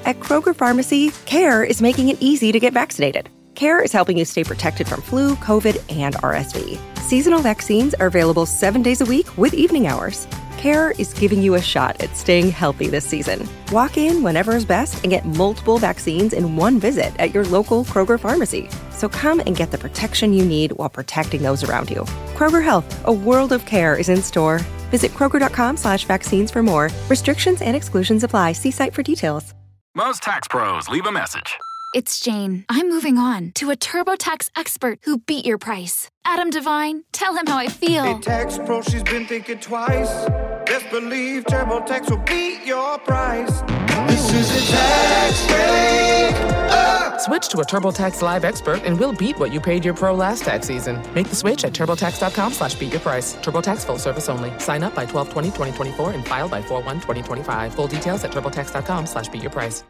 At Kroger Pharmacy, CARE is making it easy to get vaccinated. CARE is helping you stay protected from flu, COVID, and RSV. Seasonal vaccines are available 7 days a week with evening hours. CARE is giving you a shot at staying healthy this season. Walk in whenever is best and get multiple vaccines in one visit at your local Kroger Pharmacy. So come and get the protection you need while protecting those around you. Kroger Health, a world of care is in store. Visit Kroger.com/vaccines for more. Restrictions and exclusions apply. See site for details. Most tax pros leave a message. It's Jane. I'm moving on to a TurboTax expert who beat your price. Adam Devine, tell him how I feel. Hey, tax pro, she's been thinking twice. Best believe TurboTax will beat your price. This is a tax break. Switch to a TurboTax Live expert and we'll beat what you paid your pro last tax season. Make the switch at TurboTax.com/beatyourprice. TurboTax full service only. Sign up by 12/20/2024 and file by 4/1/2025. Full details at TurboTax.com/beatyourprice.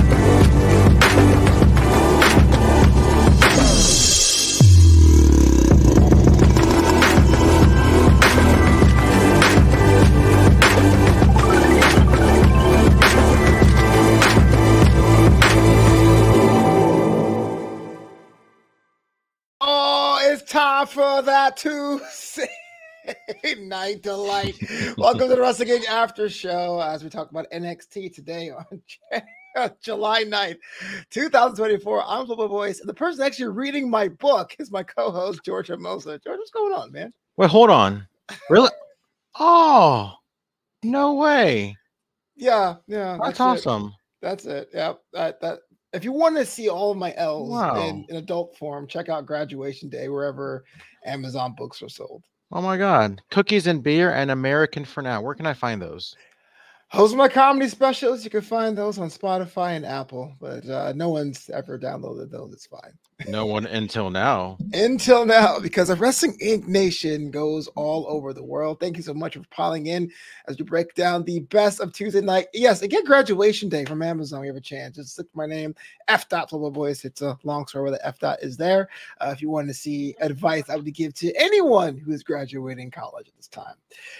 Time for that Tuesday night delight. Welcome to the Wrestling Inc. After Show as we talk about NXT today on July 9th, 2024. I'm Flipper Voice, and the person actually reading my book is my co-host, George Hermosa. George, what's going on, man? Wait, hold on. Really? Oh, no way. Yeah. That's awesome. That's it. Yeah. That. If you want to see all of my L's Wow. in adult form, check out Graduation Day wherever Amazon books are sold. Oh my God. Cookies and Beer and American for Now. Where can I find those? Those are my comedy specials. You can find those on Spotify and Apple, but no one's ever downloaded those. It's fine. No one until now. Until now, because the Wrestling Inc. Nation goes all over the world. Thank you so much for piling in as we break down the best of Tuesday night. Yes, again, Graduation Day from Amazon. We have a chance. Just look my name, F.Flipper Voice. It's a long story where the F. is there. If you want to see advice I would give to anyone who is graduating college at this time.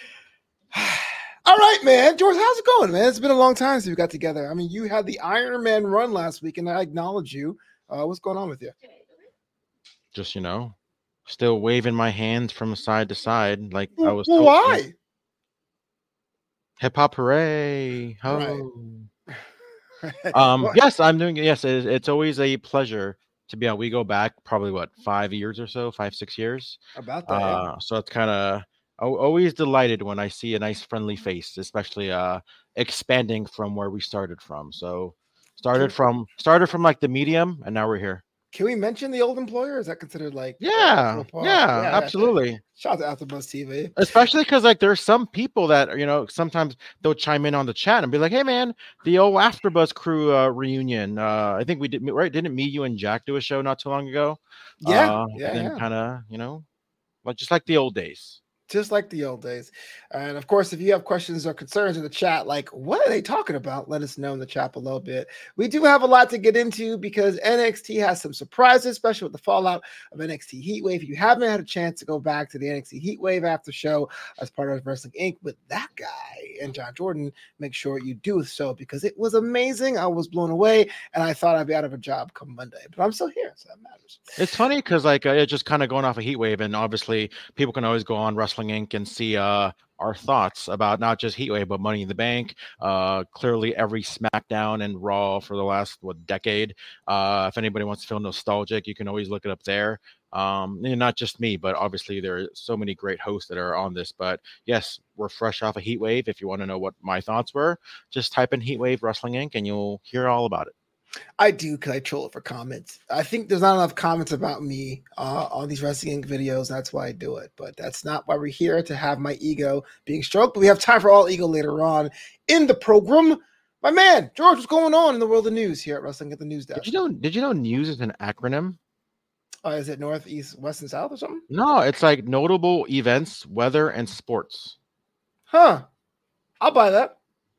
All right, man. George, how's it going, man? It's been a long time since we got together. I mean, you had the Iron Man run last week, and I acknowledge you. What's going on with you? Just, still waving my hands from side to side like I was. Well, why? Hip hop hooray. Ho. Right. Yes, I'm doing it. Yes, it's always a pleasure to be on. We go back probably, 5 years or so, 5-6 years. About that, yeah. So it's kind of always delighted when I see a nice friendly face, especially expanding from where we started from. So started from like the medium, and now we're here. Can we mention the old employer? Is that considered like yeah, absolutely. Shout out to AfterBuzz TV. Especially because there's some people that sometimes they'll chime in on the chat and be like, "Hey man, the old AfterBuzz crew reunion. I think we did right. Didn't me, you, and Jack do a show not too long ago? Yeah. Kind of like just like the old days." Just like the old days. And of course, if you have questions or concerns in the chat, like what are they talking about? Let us know in the chat below a bit. We do have a lot to get into because NXT has some surprises, especially with the fallout of NXT Heatwave. If you haven't had a chance to go back to the NXT Heatwave after show as part of Wrestling Inc. with that guy and John Jordan, make sure you do so because it was amazing. I was blown away and I thought I'd be out of a job come Monday, but I'm still here, so that matters. It's funny because it's just kind of going off of Heatwave, and obviously people can always go on Wrestling Inc. and see our thoughts about not just Heatwave but Money in the Bank. Clearly every SmackDown and Raw for the last decade. If anybody wants to feel nostalgic, you can always look it up there. Not just me, but obviously there are so many great hosts that are on this. But yes, we're fresh off of Heatwave. If you want to know what my thoughts were, just type in Heatwave Wrestling Inc. and you'll hear all about it. I do because I troll it for comments. I think there's not enough comments about me on these Wrestling Inc. videos. That's why I do it. But that's not why we're here to have my ego being stroked. But we have time for all ego later on in the program. My man, George, what's going on in the world of news here at Wrestling at the News Desk? Did you know news is an acronym? Is it North, East, West, and South or something? No, it's like notable events, weather, and sports. Huh. I'll buy that.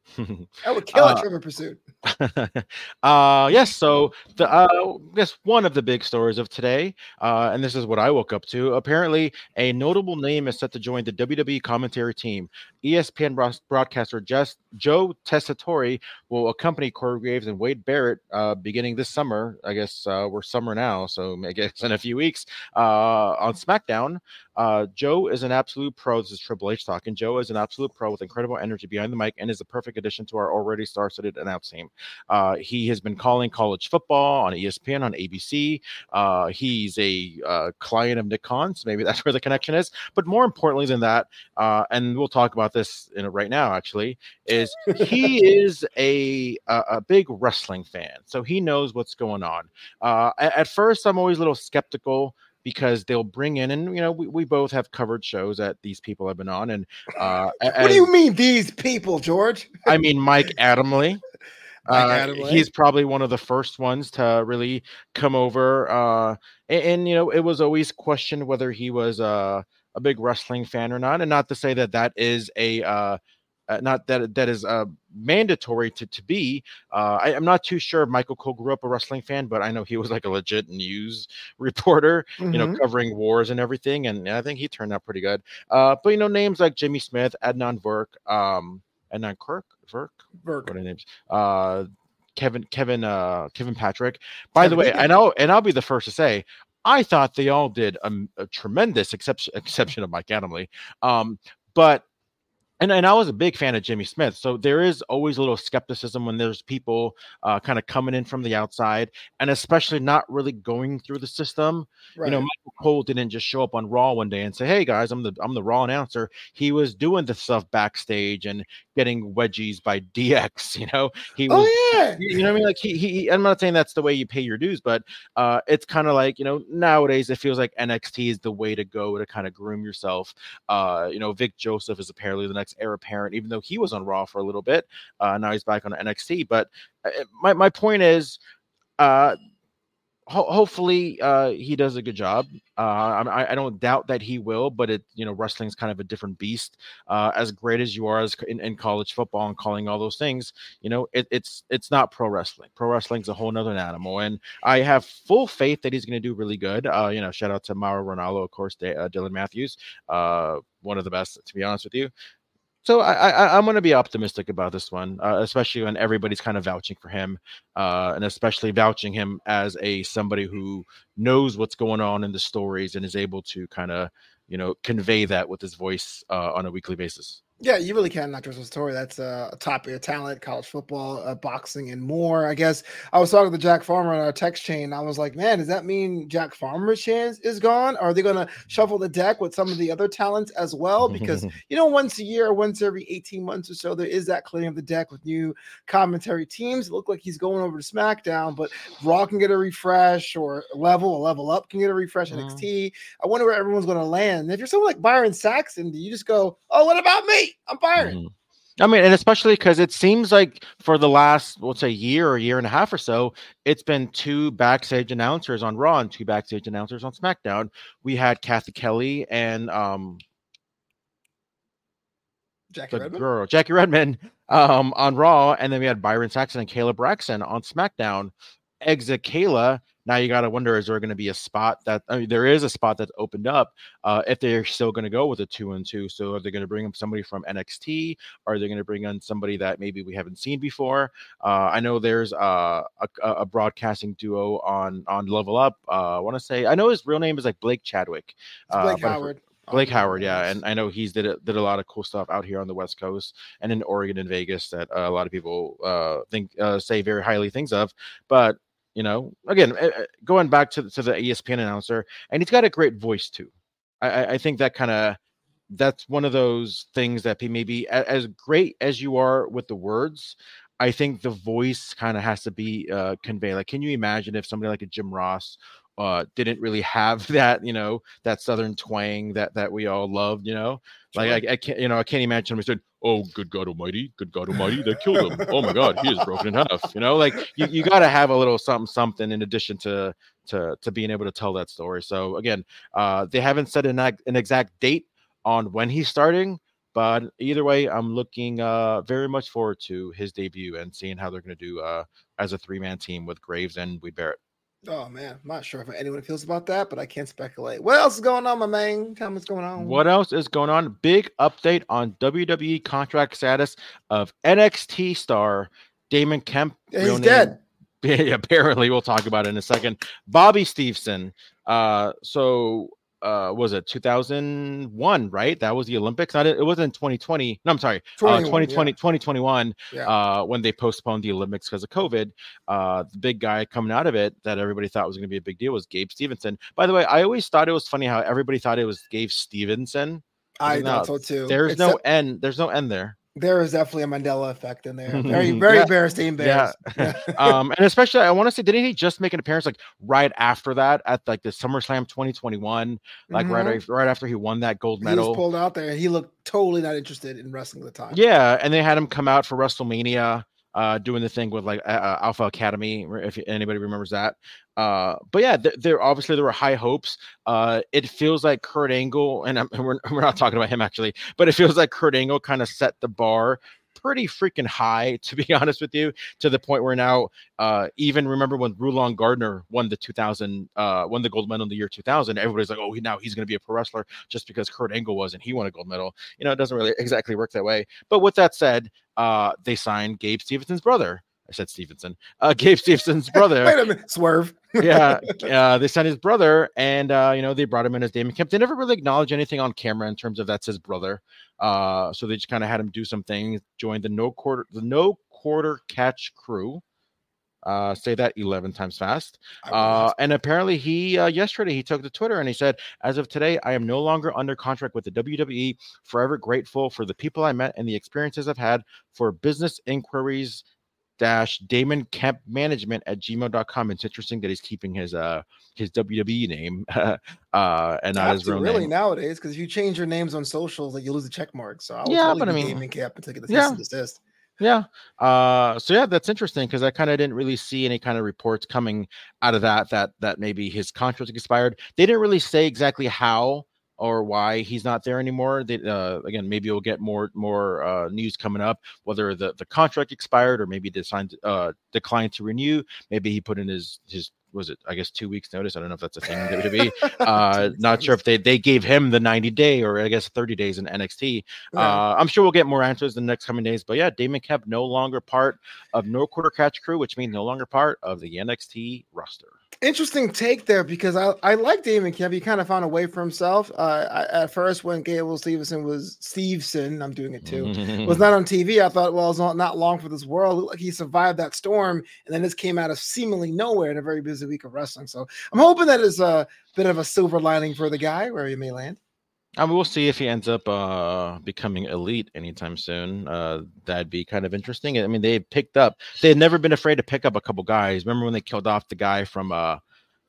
I would kill a Trivial Pursuit. Yes. So the I guess one of the big stories of today, and this is what I woke up to. Apparently, a notable name is set to join the WWE commentary team. ESPN broadcaster Joe Tessitore will accompany Corey Graves and Wade Barrett beginning this summer. I guess we're summer now, so I guess in a few weeks on SmackDown. Joe is an absolute pro. This is Triple H talking. Joe is an absolute pro with incredible energy behind the mic and is the perfect addition to our already star-studded announce team. He has been calling college football on ESPN, on ABC. He's a client of Nick Khan, so maybe that's where the connection is. But more importantly than that, and we'll talk about this right now, actually, is he is a big wrestling fan, so he knows what's going on. At first, I'm always a little skeptical because they'll bring in, and we both have covered shows that these people have been on, and what do you mean these people, George? I mean Mike Adamle. He's probably one of the first ones to really come over, and it was always questioned whether he was a big wrestling fan or not, and not to say that is a not that is mandatory to be. I'm not too sure if Michael Cole grew up a wrestling fan, but I know he was like a legit news reporter, covering wars and everything, and I think he turned out pretty good. But names like Jimmy Smith, Adnan Virk, what are their names? Kevin Patrick. By the way, I know, and I'll be the first to say, I thought they all did a tremendous exception of Mike Adamle. But And I was a big fan of Jimmy Smith. So there is always a little skepticism when there's people kind of coming in from the outside, and especially not really going through the system. Right. Michael Cole didn't just show up on Raw one day and say, "Hey guys, I'm the Raw announcer." He was doing the stuff backstage and getting wedgies by DX. He was. Oh yeah. You know what I mean? Like he. I'm not saying that's the way you pay your dues, but it's kind of like nowadays it feels like NXT is the way to go to kind of groom yourself. Vic Joseph is apparently the next heir apparent, even though he was on Raw for a little bit. Now he's back on NXT. But my point is, hopefully he does a good job. I don't doubt that he will, but wrestling's kind of a different beast. As great as you are in college football and calling all those things, it's not pro wrestling. Pro wrestling's a whole nother animal, and I have full faith that he's going to do really good. Shout out to Mauro Ranallo, of course, Dylan Matthews, one of the best, to be honest with you. So I'm going to be optimistic about this one, especially when everybody's kind of vouching for him, and especially vouching him as somebody who knows what's going on in the stories and is able to kind of, convey that with his voice on a weekly basis. Yeah, you really can, not just a story. That's a top of your talent, college football, boxing, and more. I guess I was talking to Jack Farmer on our text chain. I was like, man, does that mean Jack Farmer's chance is gone? Or are they going to shuffle the deck with some of the other talents as well? Because, once a year, once every 18 months or so, there is that clearing of the deck with new commentary teams. It looked like he's going over to SmackDown, but Raw can get a refresh, or Level Up can get a refresh. NXT. I wonder where everyone's going to land. And if you're someone like Byron Saxton, do you just go, oh, what about me? I'm Byron. I mean, and especially because it seems like for the last, let's say, year or year and a half or so, it's been two backstage announcers on Raw and two backstage announcers on SmackDown. We had Kathy Kelly and Jackie Redmond on Raw, and then we had Byron Saxton and Kayla Braxton on SmackDown. Exit Kayla. Now you got to wonder, is there going to be a spot there is a spot that's opened up if they're still going to go with a 2-2. So are they going to bring up somebody from NXT? Or are they going to bring on somebody that maybe we haven't seen before? I know there's a broadcasting duo on Level Up. I want to say, I know his real name is like Blake Chadwick. Blake Howard. Blake Howard, yeah, and I know he's did a lot of cool stuff out here on the West Coast and in Oregon and Vegas that a lot of people say very highly things of. But again, going back to the ESPN announcer, and he's got a great voice too. I think that's one of those things that maybe as great as you are with the words, I think the voice kind of has to be conveyed. Like, can you imagine if somebody like a Jim Ross didn't really have that, that Southern twang that we all loved, like I can't imagine him said, "Oh, good God Almighty, they killed him. Oh my God, he is broken in half." Like you got to have a little something in addition to being able to tell that story. So again, they haven't set an exact date on when he's starting, But either way, I'm looking very much forward to his debut and seeing how they're going to do as a 3-man team with Graves and Wade Barrett. Oh man, I'm not sure if anyone feels about that, but I can't speculate. What else is going on, my man? Tell me what's going on. What else is going on? Big update on WWE contract status of NXT star Damon Kemp. Yeah, he's dead. Apparently, we'll talk about it in a second. Bobby Stevenson. Was it 2001, right? That was the Olympics. It wasn't 2020. No, I'm sorry. 2021, when they postponed the Olympics because of COVID. The big guy coming out of it that everybody thought was going to be a big deal was Gabe Stevenson. By the way, I always thought it was funny how everybody thought it was Gabe Stevenson. I thought so too. There's no end. There's no end there. There is definitely a Mandela effect in there. Very, very Berenstein Bears. Yeah. And especially, I want to say, didn't he just make an appearance like right after that at like the SummerSlam 2021, like right after he won that gold medal? He was pulled out there. He looked totally not interested in wrestling at the time. Yeah, and they had him come out for WrestleMania, doing the thing with like Alpha Academy, if anybody remembers that. But yeah, there were high hopes. It feels like Kurt Angle, and we're not talking about him actually, but it feels like Kurt Angle kind of set the bar pretty freaking high, to be honest with you, to the point where now, even remember when Rulon Gardner won the gold medal in the year 2000, everybody's like, oh, now he's going to be a pro wrestler just because Kurt Angle was and he won a gold medal. It doesn't really exactly work that way. But with that said, they signed Gabe Stevenson's brother. I said Stevenson. Gabe Stevenson's brother. Wait a minute, swerve. They sent his brother, and they brought him in as Damon Kemp. They never really acknowledged anything on camera in terms of that's his brother. So they just kind of had him do some things. Joined the no quarter catch crew. Say that 11 times fast. And apparently yesterday he took to Twitter and he said, as of today, I am no longer under contract with the WWE. Forever grateful for the people I met and the experiences I've had. For business inquiries Damon Kemp management at gmail.com. It's interesting that he's keeping his WWE name and not his real name. Nowadays, because if you change your names on socials, like you lose the check mark. So Damon Kemp and take the cease and desist. Yeah. That's interesting because I kind of didn't really see any kind of reports coming out of that maybe his contract expired. They didn't really say exactly how or why he's not there anymore. Again, maybe we'll get more news coming up, whether the contract expired or maybe declined to renew. Maybe he put in his was it, I guess, 2 weeks notice. I don't know if that's a thing in WWE. Not sure if they gave him the 90-day or I guess 30 days in NXT. I'm sure we'll get more answers in the next coming days. But yeah, Damon Kemp no longer part of No Quarter Catch crew, which means no longer part of the NXT roster. Interesting take there because I like Damon Kemp. He kind of found a way for himself. At first, when Gable Stevenson, I'm doing it too, was not on TV, I thought, well, it's not long for this world. It looked like he survived that storm, and then this came out of seemingly nowhere in a very busy week of wrestling. So I'm hoping that is a bit of a silver lining for the guy, where he may land. We'll see if he ends up becoming elite anytime soon. That'd be kind of interesting. I mean, they had never been afraid to pick up a couple guys. Remember when they killed off the guy from the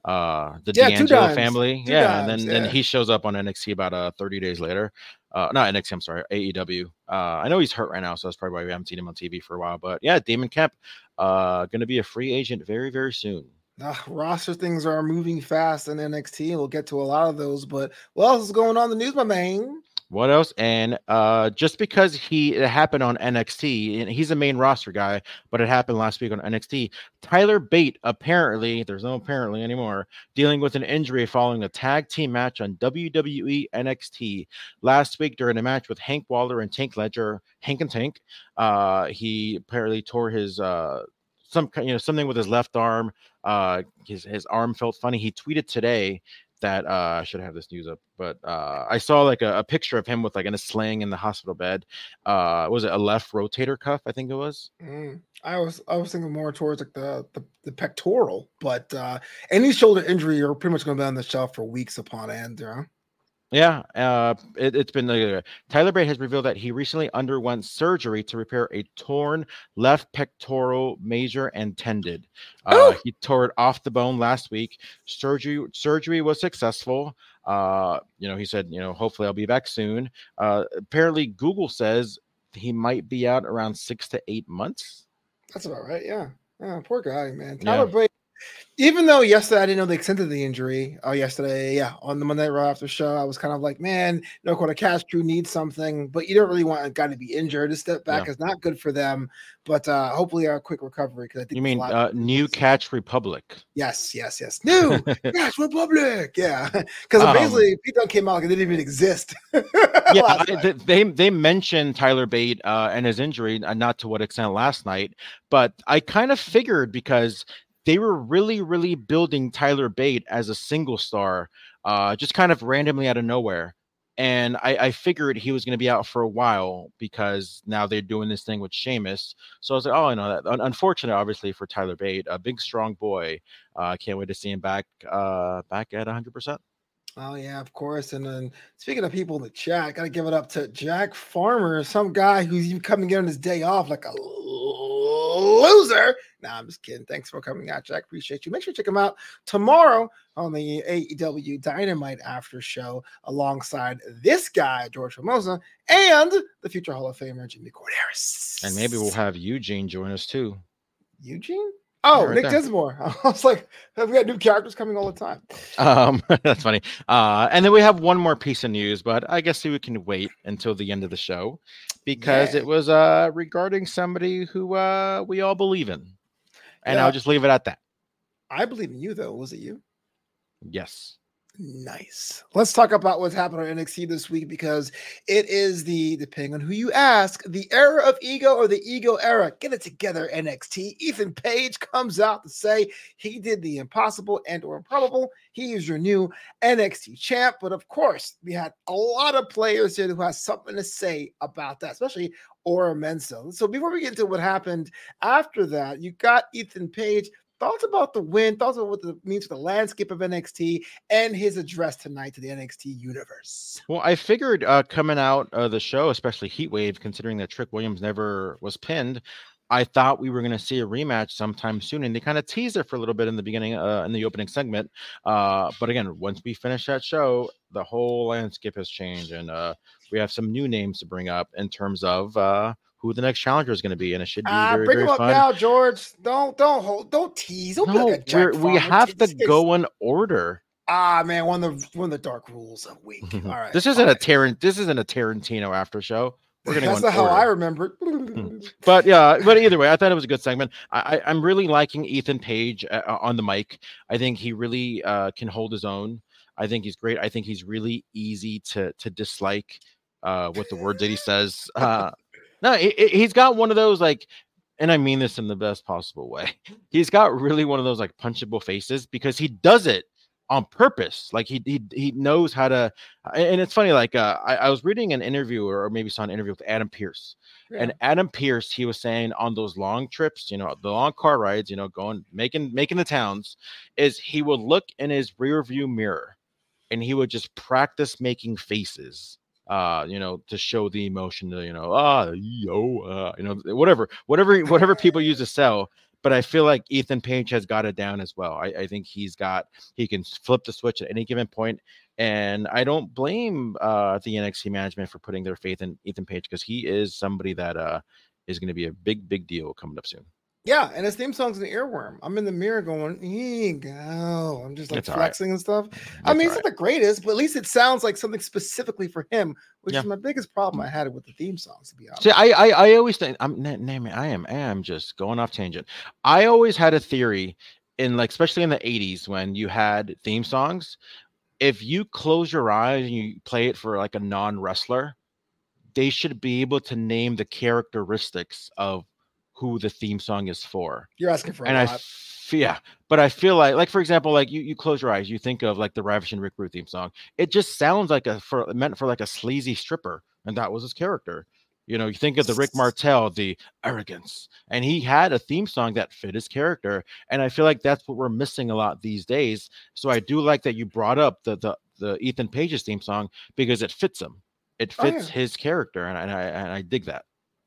D'Angelo family? Then he shows up on NXT about 30 days later. Not NXT, I'm sorry, AEW. I know he's hurt right now, so that's probably why we haven't seen him on TV for a while. But yeah, Damon Kemp going to be a free agent very, very soon. Roster things are moving fast in NXT. We'll get to a lot of those, but what else is going on in the news, my man? What else? And just because it happened on NXT, and he's a main roster guy, but it happened last week on NXT. Tyler Bate, apparently, there's no apparently anymore, dealing with an injury following a tag team match on WWE NXT last week during a match with Hank Waller and Tank Ledger, Hank and Tank. He apparently tore his something with his left arm. His arm felt funny. He tweeted today that I should have this news up, but I saw like a picture of him with like in a sling in the hospital bed. Was it a left rotator cuff? I think it was. I was thinking more towards like the pectoral, but any shoulder injury, you're pretty much going to be on the shelf for weeks upon end. Yeah, it's been Tyler Bate has revealed that he recently underwent surgery to repair a torn left pectoral major and tendon. He tore it off the bone last week. Surgery was successful. He said, hopefully I'll be back soon. Apparently Google says he might be out around 6 to 8 months. That's about right. Yeah, poor guy, man. Tyler Bate. Even though yesterday I didn't know the extent of the injury, yesterday, yeah, on the Monday Night Raw after show, I was kind of like, man, Quota Cash Crew needs something, but you don't really want a guy to be injured. A step back is not good for them, but hopefully a quick recovery. Because I think you mean New Catch Republic? Yes. New Catch Republic, yeah. Because basically Pete Dunne came out like it didn't even exist. They mentioned Tyler Bate and his injury, not to what extent last night, but I kind of figured because they were really, really building Tyler Bate as a single star, just kind of randomly out of nowhere. And I figured he was going to be out for a while because now they're doing this thing with Sheamus. So I was like, oh, I know that. Unfortunate, obviously, for Tyler Bate, a big, strong boy. Can't wait to see him back at 100%. Oh, yeah, of course. And then speaking of people in the chat, got to give it up to Jack Farmer, some guy who's even coming in on his day off like a loser. Nah, I'm just kidding. Thanks for coming out, Jack. Appreciate you. Make sure to check him out tomorrow on the AEW Dynamite After Show alongside this guy, George Formosa, and the future Hall of Famer, Jimmy Corderas. And maybe we'll have Eugene join us too. Eugene? Oh, right Nick there. Dismore. I was like, we got new characters coming all the time. That's funny. And then we have one more piece of news, but I guess we can wait until the end of the show because it was regarding somebody who we all believe in. And I'll just leave it at that. I believe in you, though. Was it you? Yes. Nice. Let's talk about what's happened on NXT this week because it is depending on who you ask, the era of ego or the ego era. Get it together, NXT. Ethan Page comes out to say he did the impossible and or improbable. He is your new NXT champ. But of course, we had a lot of players here who has something to say about that, especially Ora Mensa. So before we get into what happened after that, you got Ethan Page. Thoughts about the win, thoughts about what it means for the landscape of NXT and his address tonight to the NXT universe. Well, I figured coming out of the show, especially Heatwave, considering that Trick Williams never was pinned, I thought we were going to see a rematch sometime soon. And they kind of teased it for a little bit in the beginning, in the opening segment. But again, once we finish that show, the whole landscape has changed. And we have some new names to bring up in terms of who the next challenger is going to be, and it should be very, bring very him up fun. Now, George. Don't tease. Don't we have to go in order. Man, one of the dark rules of week. All right, this isn't a Tarantino after show. We're gonna That's go not how order. I remember it. But either way, I thought it was a good segment. I'm really liking Ethan Page on the mic. I think he really can hold his own. I think he's great. I think he's really easy to dislike with the words that he says. No, he's got one of those and I mean this in the best possible way. He's got really one of those punchable faces because he does it on purpose. He knows how to. And it's funny. I was reading an interview or maybe saw an interview with Adam Pearce, and Adam Pearce, he was saying on those long trips, the long car rides, going making the towns, is he would look in his rear view mirror, and he would just practice making faces. To show the emotion, whatever people use to sell. But I feel like Ethan Page has got it down as well. I think he can flip the switch at any given point. And I don't blame the NXT management for putting their faith in Ethan Page because he is somebody that is going to be a big, big deal coming up soon. Yeah, and his theme song's an earworm. I'm in the mirror going, here you go. I'm just flexing and stuff. I mean, it's not the greatest, but at least it sounds like something specifically for him, which is my biggest problem I had with the theme songs, to be honest. See, I always think I am just going off tangent. I always had a theory especially in the 80s when you had theme songs. If you close your eyes and you play it for a non-wrestler, they should be able to name the characteristics of who the theme song is for. You're asking for a lot. But I feel like for example, you close your eyes, you think of the Ravishing Rick Rude theme song. It just sounds meant for a sleazy stripper, and that was his character. You think of the Rick Martel, the arrogance, and he had a theme song that fit his character, and I feel like that's what we're missing a lot these days. So I do like that you brought up the Ethan Page's theme song because it fits him. It fits his character, and I dig that.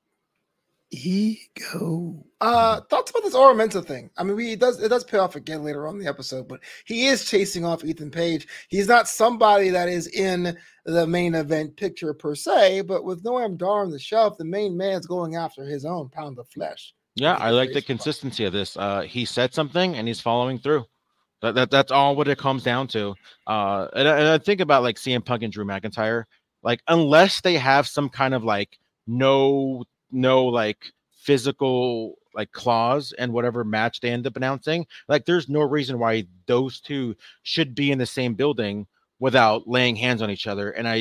Ego. Thoughts about this Ora Mensa thing? I mean, it does pay off again later on in the episode, but he is chasing off Ethan Page. He's not somebody that is in the main event picture per se, but with Noam Dar on the shelf, the main man's going after his own pound of flesh. Yeah, I like the consistency of this. He said something and he's following through. That's all what it comes down to. And I think about like CM Punk and Drew McIntyre, like unless they have some kind of like no like physical like clause and whatever match they end up announcing, like there's no reason why those two should be in the same building without laying hands on each other. And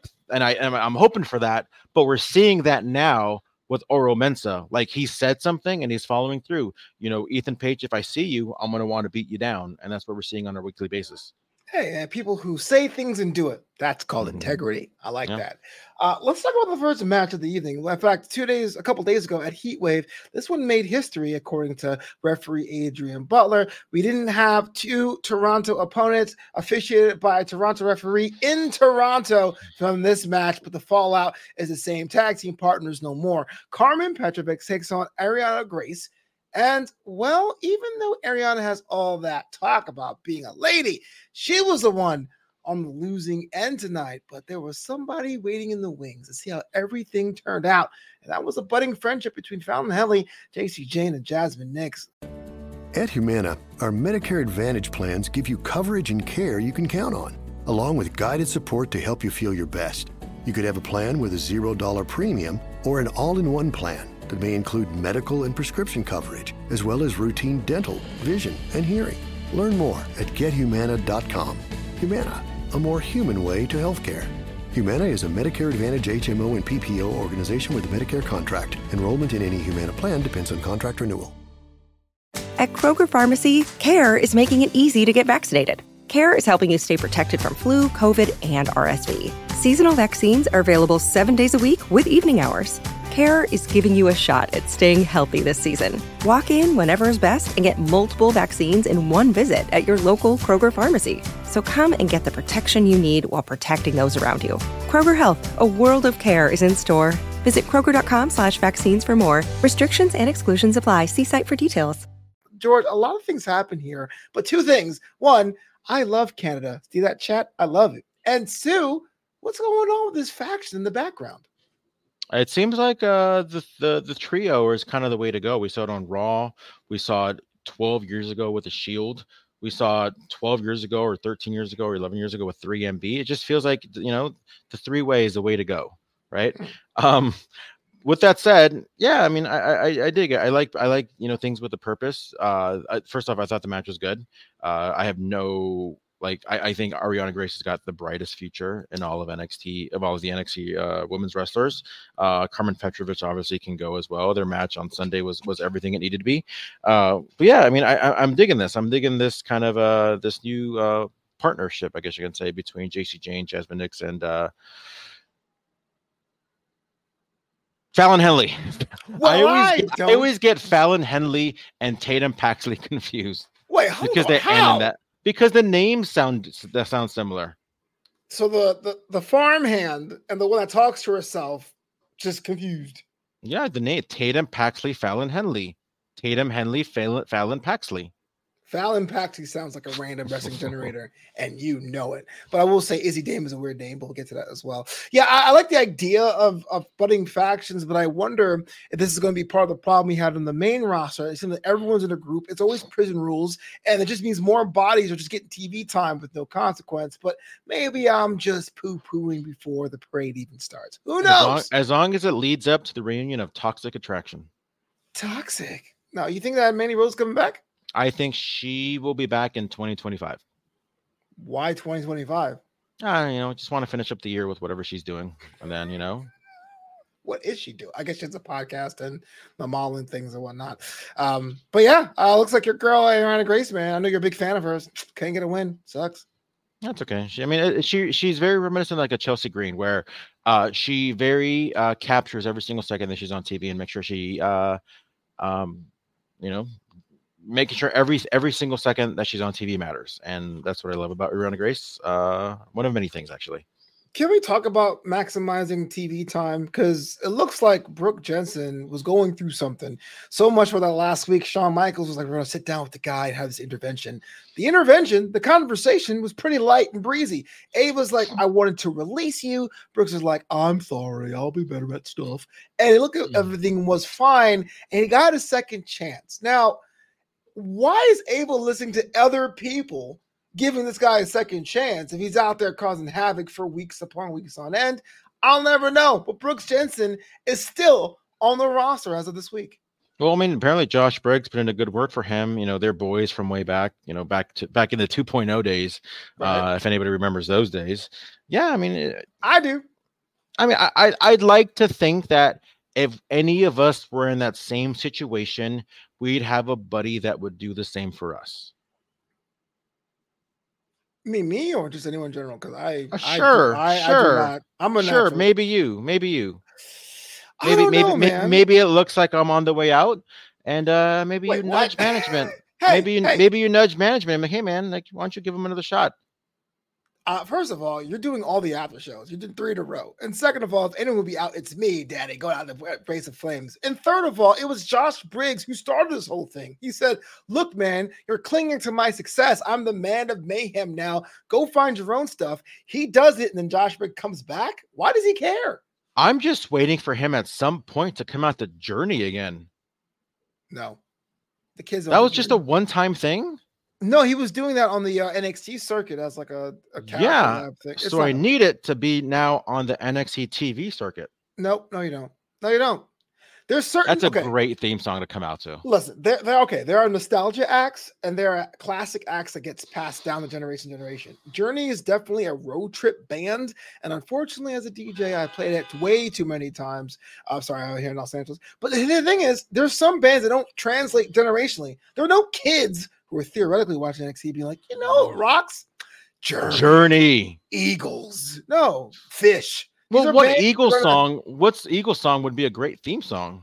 I'm hoping for that, but we're seeing that now with Oro Mensah. Like he said something and he's following through. Ethan Page, if I see you, I'm going to want to beat you down. And that's what we're seeing on a weekly basis. Hey, people who say things and do it. That's called integrity. I like that. Let's talk about the first match of the evening. In fact, a couple days ago at Heatwave, this one made history, according to referee Adrian Butler. We didn't have two Toronto opponents officiated by a Toronto referee in Toronto from this match, but the fallout is the same. Tag team partners no more. Carmen Petrovic takes on Ariana Grace. And, well, even though Ariana has all that talk about being a lady, she was the one on the losing end tonight. But there was somebody waiting in the wings to see how everything turned out. And that was a budding friendship between Fallon Henley, Jacy Jayne, and Jasmine Nix. At Humana, our Medicare Advantage plans give you coverage and care you can count on, along with guided support to help you feel your best. You could have a plan with a $0 premium or an all-in-one plan that may include medical and prescription coverage, as well as routine dental, vision, and hearing. Learn more at GetHumana.com. Humana, a more human way to healthcare. Humana is a Medicare Advantage HMO and PPO organization with a Medicare contract. Enrollment in any Humana plan depends on contract renewal. At Kroger Pharmacy, CARE is making it easy to get vaccinated. CARE is helping you stay protected from flu, COVID, and RSV. Seasonal vaccines are available 7 days a week with evening hours. CARE is giving you a shot at staying healthy this season. Walk in whenever is best and get multiple vaccines in one visit at your local Kroger pharmacy. So come and get the protection you need while protecting those around you. Kroger Health, a world of care is in store. Visit Kroger.com/vaccines for more. Restrictions and exclusions apply. See site for details. George, a lot of things happen here, but two things. One, I love Canada. See that chat? I love it. And two, what's going on with this faction in the background? It seems like the trio is kind of the way to go. We saw it on Raw. We saw it 12 years ago with the Shield. We saw it 12 years ago or 13 years ago or 11 years ago with 3MB. It just feels like, the three-way is the way to go, right? With that said, yeah, I mean, I dig it. I like things with a purpose. First off, I thought the match was good. I have no... I think Ariana Grace has got the brightest future in all of NXT, of all of the NXT women's wrestlers. Carmen Petrovic obviously can go as well. Their match on Sunday was everything it needed to be. But yeah, I mean, I'm digging this. I'm digging this kind of this new partnership, I guess you can say, between Jacy Jayne, Jasmine Nix, and Fallon Henley. I always get Fallon Henley and Tatum Paxley confused. Wait, because they end in that. Because the names sound similar. So the farmhand and the one that talks to herself just confused. Yeah, the name Tatum Paxley Fallon Henley. Tatum Henley Fallon Paxley. Fallon Paxley sounds like a random wrestling generator, and you know it. But I will say Izzy Dame is a weird name, but we'll get to that as well. Yeah, I like the idea of budding factions, but I wonder if this is going to be part of the problem we had on the main roster. It seems like everyone's in a group. It's always prison rules, and it just means more bodies are just getting TV time with no consequence. But maybe I'm just poo-pooing before the parade even starts. Who knows? As long as it leads up to the reunion of Toxic Attraction. Toxic? No, you think that Mandy Rose coming back? I think she will be back in 2025. Why 2025? Just want to finish up the year with whatever she's doing. And then, What is she doing? I guess she has a podcast and the modeling things and whatnot. But yeah, looks like your girl, Ariana Grace, man. I know you're a big fan of hers. Can't get a win. Sucks. That's okay. She's very reminiscent like a Chelsea Green, where she very captures every single second that she's on TV and make sure she, making sure every single second that she's on TV matters. And that's what I love about Ariana Grace. One of many things, actually. Can we talk about maximizing TV time? Because it looks like Brooke Jensen was going through something. So much for that last week, Shawn Michaels was like, we're going to sit down with the guy and have this intervention. The conversation was pretty light and breezy. Ava's like, I wanted to release you. Brooks is like, I'm sorry, I'll be better at stuff. And look at everything was fine. And he got a second chance. Now, why is Abel listening to other people giving this guy a second chance if he's out there causing havoc for weeks upon weeks on end? I'll never know. But Brooks Jensen is still on the roster as of this week. Well, I mean, apparently Josh Briggs put in a good work for him. You know, they're boys from way back, you know, back in the 2.0 days. Right. If anybody remembers those days. Yeah, I mean, I do. I mean, I'd like to think that if any of us were in that same situation, we'd have a buddy that would do the same for us. Me, or just anyone in general? Because sure. I'm a sure. natural. Maybe you. I don't know, man. Maybe it looks like I'm on the way out, and maybe you nudge management. Maybe you nudge management. I'm like, hey man, like, why don't you give him another shot? First of all, you're doing all the after shows. You did 3 in a row. And second of all, if anyone would be out, it's me, Daddy, going out in the face of flames. And third of all, it was Josh Briggs who started this whole thing. He said, look, man, you're clinging to my success. I'm the man of mayhem now. Go find your own stuff. He does it, and then Josh Briggs comes back. Why does he care? I'm just waiting for him at some point to come out the Journey again. No. The kids. That was just a one-time thing? No, he was doing that on the NXT circuit as like a yeah. Thing. So I need it to be now on the NXT TV circuit. Nope, no, you don't. No, you don't. There's certain. That's a great theme song to come out to. Listen, they're okay. There are nostalgia acts and there are classic acts that gets passed down the generation to generation. Journey is definitely a road trip band, and unfortunately, as a DJ, I played it way too many times. I'm sorry, I'm here in Los Angeles. But the thing is, there's some bands that don't translate generationally. There are no kids who are theoretically watching NXT being like, you know, rocks, Journey, Eagles, no, Fish. Well, what Eagles song? What's Eagles song would be a great theme song?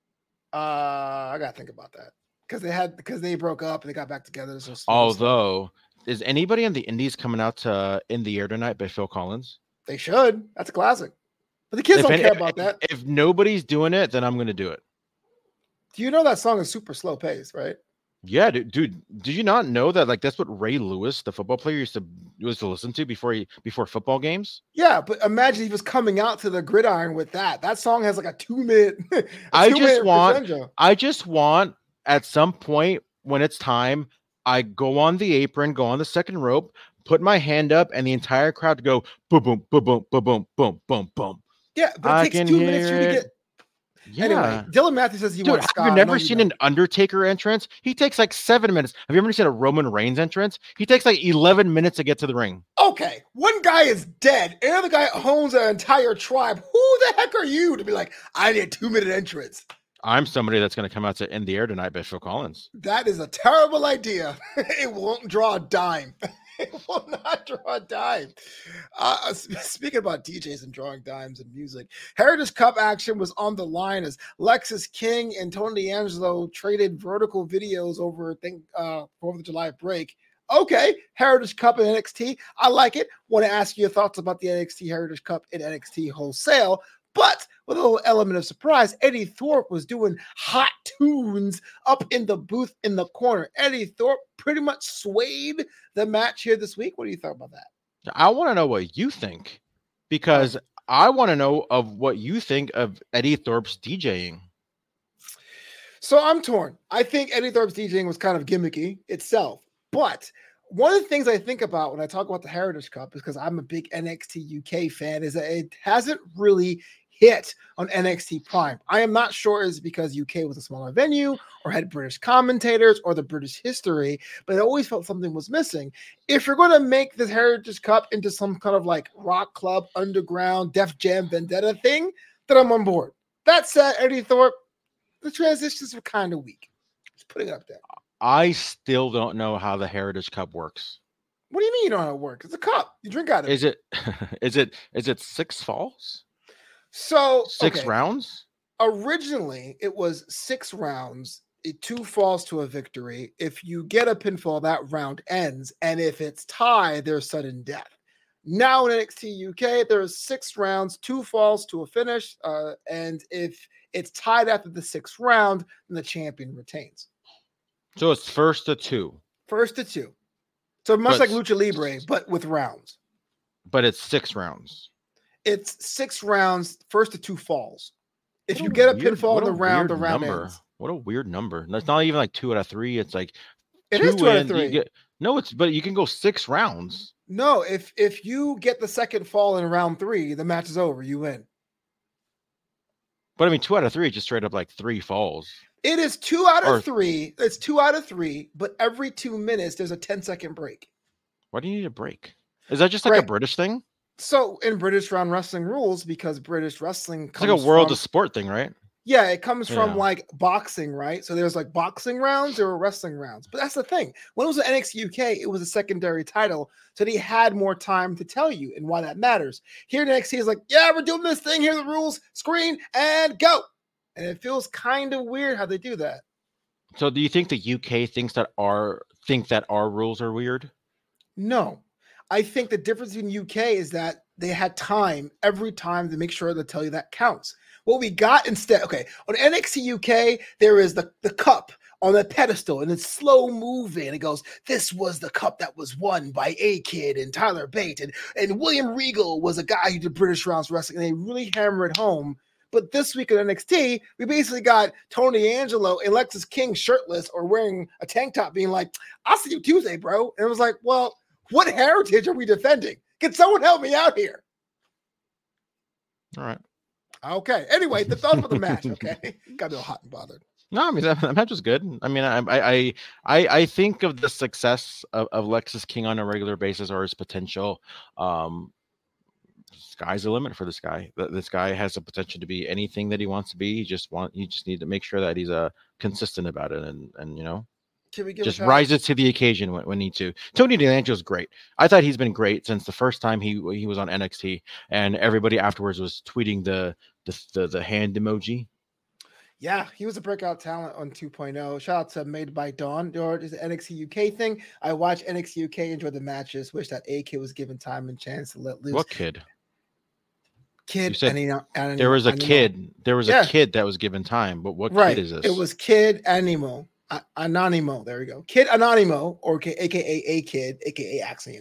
I gotta think about that because they broke up and they got back together. So although, is anybody in the Indies coming out to "In the Air Tonight" by Phil Collins? They should. That's a classic. But the kids don't care about that. If nobody's doing it, then I'm going to do it. Do you know that song is super slow paced, right? Yeah, dude. Did you not know that? Like, that's what Ray Lewis, the football player, used to listen to before football games. Yeah, but imagine he was coming out to the gridiron with that. That song has like a 2-minute. I just want at some point when it's time, I go on the apron, go on the second rope, put my hand up, and the entire crowd go boom, boom, boom, boom, boom, boom, boom, boom, boom. Yeah, but it takes 2 minutes for you to get. Yeah. Anyway, Dylan Matthews says he wants Scott. Have you never seen an Undertaker entrance? He takes like 7 minutes. Have you ever seen a Roman Reigns entrance? He takes like 11 minutes to get to the ring. Okay, one guy is dead, and the other guy owns an entire tribe. Who the heck are you to be like, I need a 2-minute entrance? I'm somebody that's going to come out to "In the Air Tonight" by Phil Collins. That is a terrible idea. It won't draw a dime. It will not draw a dime. Speaking about DJs and drawing dimes and music, Heritage Cup action was on the line as Lexis King and Tony D'Angelo traded vertical videos over the July break. Okay, Heritage Cup and NXT. I like it. Want to ask you your thoughts about the NXT Heritage Cup and NXT wholesale. But with a little element of surprise, Eddie Thorpe was doing hot tunes up in the booth in the corner. Eddie Thorpe pretty much swayed the match here this week. What do you think about that? I want to know what you think, because I want to know of what you think of Eddie Thorpe's DJing. So I'm torn. I think Eddie Thorpe's DJing was kind of gimmicky itself, but one of the things I think about when I talk about the Heritage Cup is because I'm a big NXT UK fan, is that it hasn't really hit on NXT Prime. I am not sure it's because UK was a smaller venue or had British commentators or the British history, but I always felt something was missing. If you're going to make this Heritage Cup into some kind of like rock club, underground, Def Jam Vendetta thing, then I'm on board. That said, Eddie Thorpe, the transitions were kind of weak. Just putting it up there. I still don't know how the Heritage Cup works. What do you mean you don't know how it works? It's a cup. You drink out of it. Is it 6 falls? So 6 rounds? Originally, it was 6 rounds, 2 falls to a victory. If you get a pinfall, that round ends. And if it's tied, there's sudden death. Now in NXT UK, there's 6 rounds, 2 falls to a finish. And if it's tied after the 6th round, then the champion retains. So it's first to 2. First to 2. So much like Lucha Libre, but with rounds. But it's 6 rounds. It's 6 rounds, first to 2 falls. If you get a pinfall in the round ends. What a weird number. That's not even like 2 out of 3. It's like It is 2 out of wins, 3. but you can go 6 rounds. No, if you get the second fall in round 3, the match is over. You win. But I mean, 2 out of 3 is just straight up like 3 falls. It is 2 out of 3. It's 2 out of 3, but every 2 minutes there's a 10-second break. Why do you need a break? Is that just like a British thing? So in British round wrestling rules, because British wrestling comes like a world of sport thing, right? Yeah, it comes from like boxing, right? So there's like boxing rounds, there were wrestling rounds. But that's the thing. When it was an NXT UK, it was a secondary title. So they had more time to tell you and why that matters. Here NXT is like, yeah, we're doing this thing. Here are the rules, screen, and go. And it feels kind of weird how they do that. So do you think the UK think that our rules are weird? No. I think the difference in UK is that they had time every time to make sure to tell you that counts. What we got instead, okay, on NXT UK, there is the cup on the pedestal and it's slow moving. It goes, this was the cup that was won by A-Kid and Tyler Bate and William Regal was a guy who did British rounds wrestling, and they really hammer it home. But this week at NXT, we basically got Tony Angelo and Lexis King shirtless or wearing a tank top being like, I'll see you Tuesday, bro. And it was like, well, what heritage are we defending? Can someone help me out here? All right. Okay. Anyway, the thought for the match. Okay. Got a little hot and bothered. No, I mean that match was good. I mean, I think of the success of Lexis King on a regular basis or his potential. Sky's the limit for this guy. This guy has the potential to be anything that he wants to be. You just need to make sure that he's consistent about it, and you know. Just rises to the occasion when need to. Tony D'Angelo is great. I thought he's been great since the first time he was on NXT, and everybody afterwards was tweeting the hand emoji. Yeah, he was a breakout talent on 2.0. Shout out to Made by Dawn. George is the NXT UK thing. I watched NXT UK, enjoyed the matches. Wish that A-Kid was given time and chance to let loose. What kid? Kid. There was a kid. There was a kid that was given time. But what kid is this? It was Kid Animo. Anonimo, there we go. Kid Anonimo, or aka A-Kid, aka Axiom.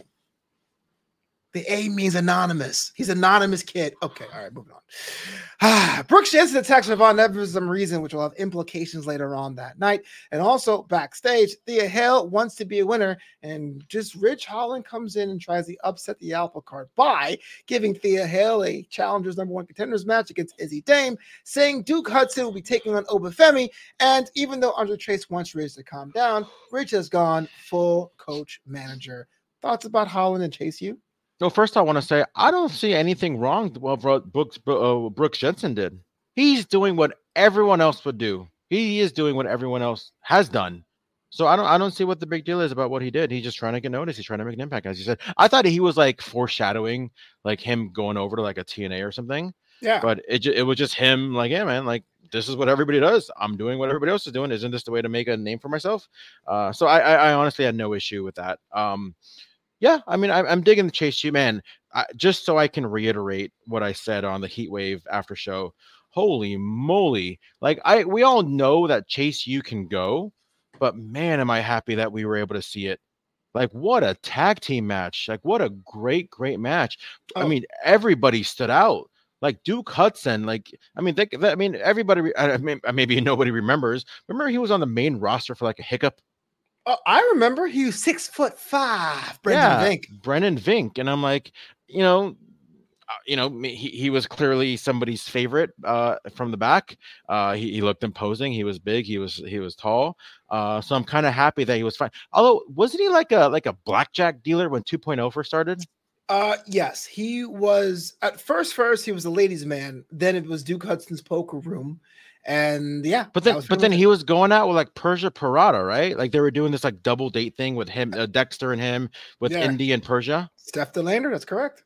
The A means anonymous. He's anonymous kid. Okay, all right, moving on. Brooks Jensen attacks Siobhan Evans for some reason, which will have implications later on that night. And also backstage, Thea Hale wants to be a winner, and just Ridge Holland comes in and tries to upset the apple cart by giving Thea Hale a Challengers #1 Contenders match against Izzy Dame, saying Duke Hudson will be taking on Obafemi. And even though Andre Chase wants Ridge to calm down, Ridge has gone full coach manager. Thoughts about Holland and Chase U? No, first I want to say I don't see anything wrong with what Brooks Jensen did. He's doing what everyone else would do. He is doing what everyone else has done. So I don't see what the big deal is about what he did. He's just trying to get noticed. He's trying to make an impact. As you said, I thought he was like foreshadowing like him going over to like a TNA or something. Yeah. But it was just him like, yeah, man, like this is what everybody does. I'm doing what everybody else is doing. Isn't this the way to make a name for myself? So I honestly had no issue with that. Yeah, I mean, I'm digging the Chase U, man. Just so I can reiterate what I said on the Heatwave after show. Holy moly! Like we all know that Chase U can go, but man, am I happy that we were able to see it. Like, what a tag team match! Like, what a great match! Oh. I mean, everybody stood out. Like Duke Hudson, like I mean, everybody. Maybe nobody remembers. Remember, he was on the main roster for like a hiccup. I remember he was 6'5", Brendan Vink, and I'm like, he was clearly somebody's favorite from the back. He looked imposing. He was big. He was tall. So I'm kind of happy that he was fine. Although, wasn't he like a blackjack dealer when 2.0 first started? Yes, he was at first he was a ladies' man. Then it was Duke Hudson's poker room. And yeah, but then he was going out with like Persia Parada, right? Like they were doing this like double date thing with him, Dexter and him with Indy and Persia. Steph DeLander, that's correct.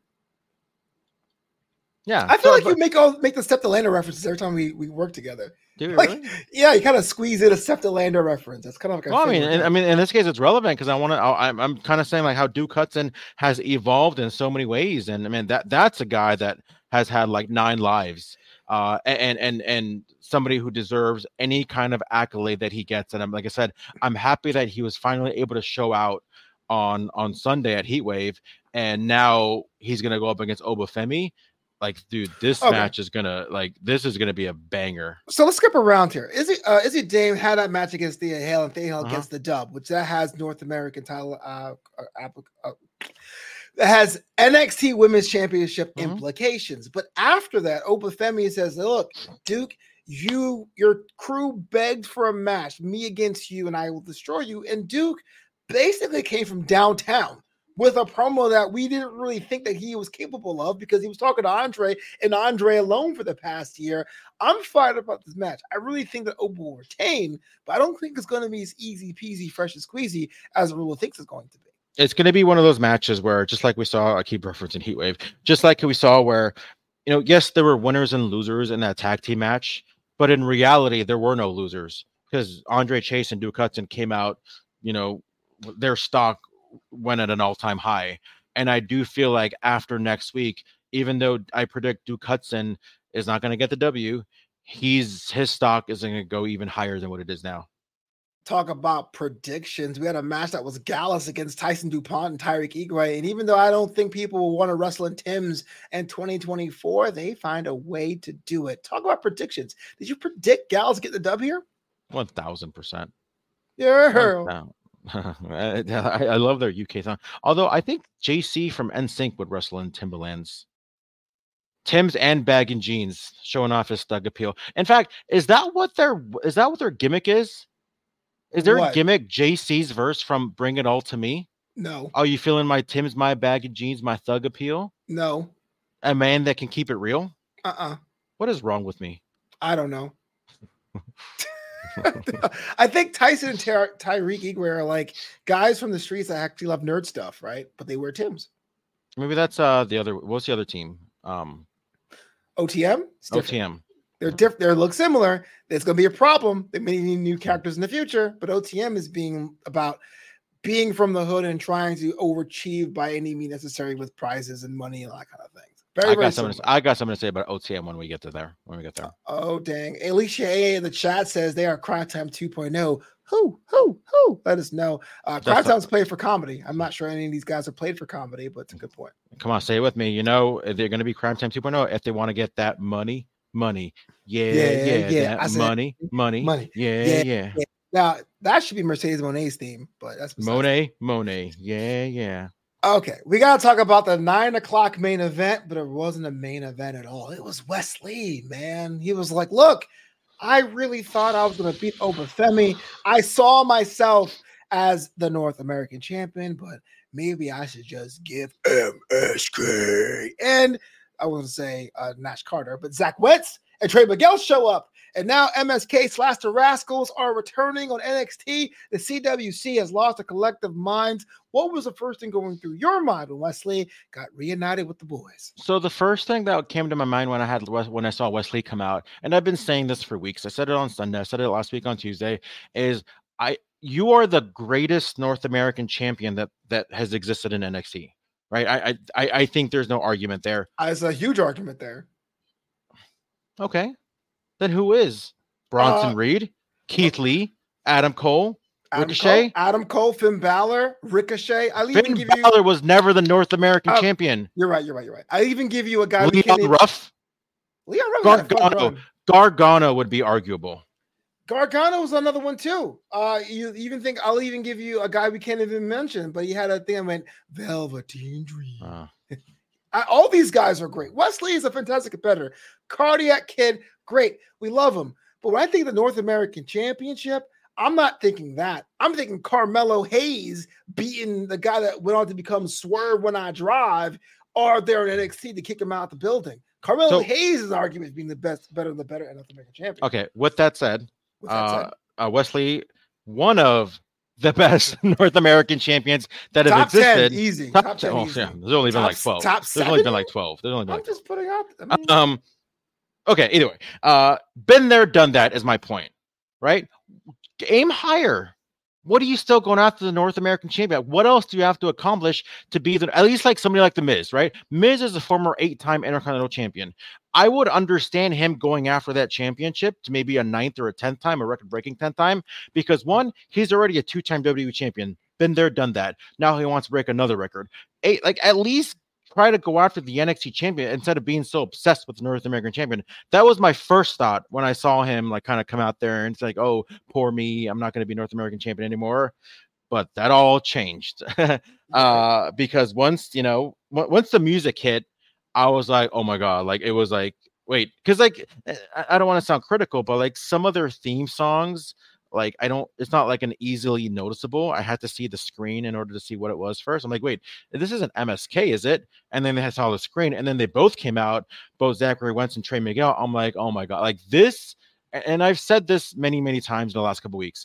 Yeah, I feel like you make the Steph DeLander references every time we work together. Do you like, really? Yeah, you kind of squeeze in a Steph DeLander reference. That's kind of like. I mean, in this case, it's relevant because I'm kind of saying like how Duke Hudson has evolved in so many ways, and I mean that's a guy that has had like 9 lives. And somebody who deserves any kind of accolade that he gets. And like I said, I'm happy that he was finally able to show out on Sunday at Heatwave, and now he's going to go up against Obafemi. like, dude, this match is gonna this is gonna be a banger. So let's skip around here. Izzy Dame had that match against Thea Hale, and Thea Hale gets the dub, which that has North American title that has NXT Women's Championship implications. But after that, Obafemi says, "Look, Duke, your crew begged for a match, me against you, and I will destroy you." And Duke basically came from downtown with a promo that we didn't really think that he was capable of, because he was talking to Andre and Andre alone for the past year. I'm fired about this match. I really think that Oba will retain, but I don't think it's going to be as easy peasy, fresh and squeezy as Rula thinks it's going to be. It's going to be one of those matches where, just like we saw, I keep referencing Heatwave, just like we saw where, yes, there were winners and losers in that tag team match, but in reality, there were no losers, because Andre Chase and Duke Hudson came out, their stock went at an all-time high. And I do feel like after next week, even though I predict Duke Hudson is not going to get the W, his stock is going to go even higher than what it is now. Talk about predictions. We had a match that was Gallus against Tyson DuPont and Tyreek Igwe. And even though I don't think people will want to wrestle in Tim's in 2024, they find a way to do it. Talk about predictions. Did you predict Gallus get the dub here? 1,000%. Yeah. I love their UK song. Although I think JC from NSYNC would wrestle in Timberlands. Tim's and Bag and Jeans, showing off his thug appeal. In fact, is that what their gimmick is? Is there a gimmick JC's verse from Bring It All to Me? No. Oh, you feeling my Tim's, my Bag and Jeans, my thug appeal? No. A man that can keep it real? What is wrong with me? I don't know. I think Tyson and Tyreek Igwe are like guys from the streets that actually love nerd stuff, right? But they wear Timbs. Maybe that's the other. What's the other team? OTM. OTM. They're different. They look similar. There's going to be a problem. They may need new characters in the future, but OTM is being about being from the hood and trying to overachieve by any means necessary with prizes and money and that kind of thing. I got something to say about OTM when we get to there. Oh, dang. Alicia A in the chat says they are Crime Time 2.0. Who? Let us know. Crime Time's played for comedy. I'm not sure any of these guys are played for comedy, but it's a good point. Come on, say it with me. They're going to be Crime Time 2.0 if they want to get that money. Yeah. Money. Yeah. Now, that should be Mercedes Monet's theme, but that's Monet. Yeah. Okay, we got to talk about the 9 o'clock main event, but it wasn't a main event at all. It was Wesley, man. He was like, look, I really thought I was going to beat Obafemi. I saw myself as the North American champion, but maybe I should just give MSK. And I wasn't say Nash Carter, but Zach Wentz and Trey Miguel show up. And now MSK / the Rascals are returning on NXT. The CWC has lost a collective mind. What was the first thing going through your mind when Wesley got reunited with the boys? So the first thing that came to my mind when I saw Wesley come out, and I've been saying this for weeks. I said it on Sunday. I said it last week on Tuesday. You are the greatest North American champion that has existed in NXT, right? I think there's no argument there. There's a huge argument there. Okay. Then who is? Bronson Reed, Keith Lee, Adam Cole, Ricochet? Adam Cole, Finn Balor, Ricochet. Finn Balor was never the North American champion. You're right. I even give you a guy. Leon Ruff. Gargano would be arguable. Gargano was another one too. I'll even give you a guy we can't even mention, but he had a thing that went Velveteen Dream. All these guys are great. Wesley is a fantastic competitor. Cardiac Kid, great. We love him. But when I think of the North American Championship, I'm not thinking that. I'm thinking Carmelo Hayes beating the guy that went on to become Swerve When I Drive, or there in NXT to kick him out the building. Carmelo Hayes' argument being better than the better North American champion. Okay, with that said, Wesley, one of the best North American champions that have existed. 10, easy. Top 10, easy. Yeah. There's only been like 12. There's only been like 12. I'm just putting out. Okay, either way. Been there, done that is my point, right? Aim higher. What are you still going after the North American champion? What else do you have to accomplish to be at least like somebody like The Miz, right? Miz is a former 8-time Intercontinental champion. I would understand him going after that championship to maybe a 9th or a 10th time, a record-breaking 10th time, because one, he's already a 2-time WWE champion. Been there, done that. Now he wants to break another record. At least try to go after the NXT champion instead of being so obsessed with the North American champion. That was my first thought when I saw him like kind of come out there and it's like, oh, poor me, I'm not going to be North American champion anymore. But that all changed because once the music hit, I was like, oh my God, like it was like, wait, because like I don't want to sound critical, but like some of their theme songs, like it's not like an easily noticeable. I had to see the screen in order to see what it was first. I'm like, wait, this isn't MSK, is it? And then they saw the screen, and then they both came out, both Zachary Wentz and Trey Miguel. I'm like, oh my God, like this. And I've said this many, many times in the last couple of weeks.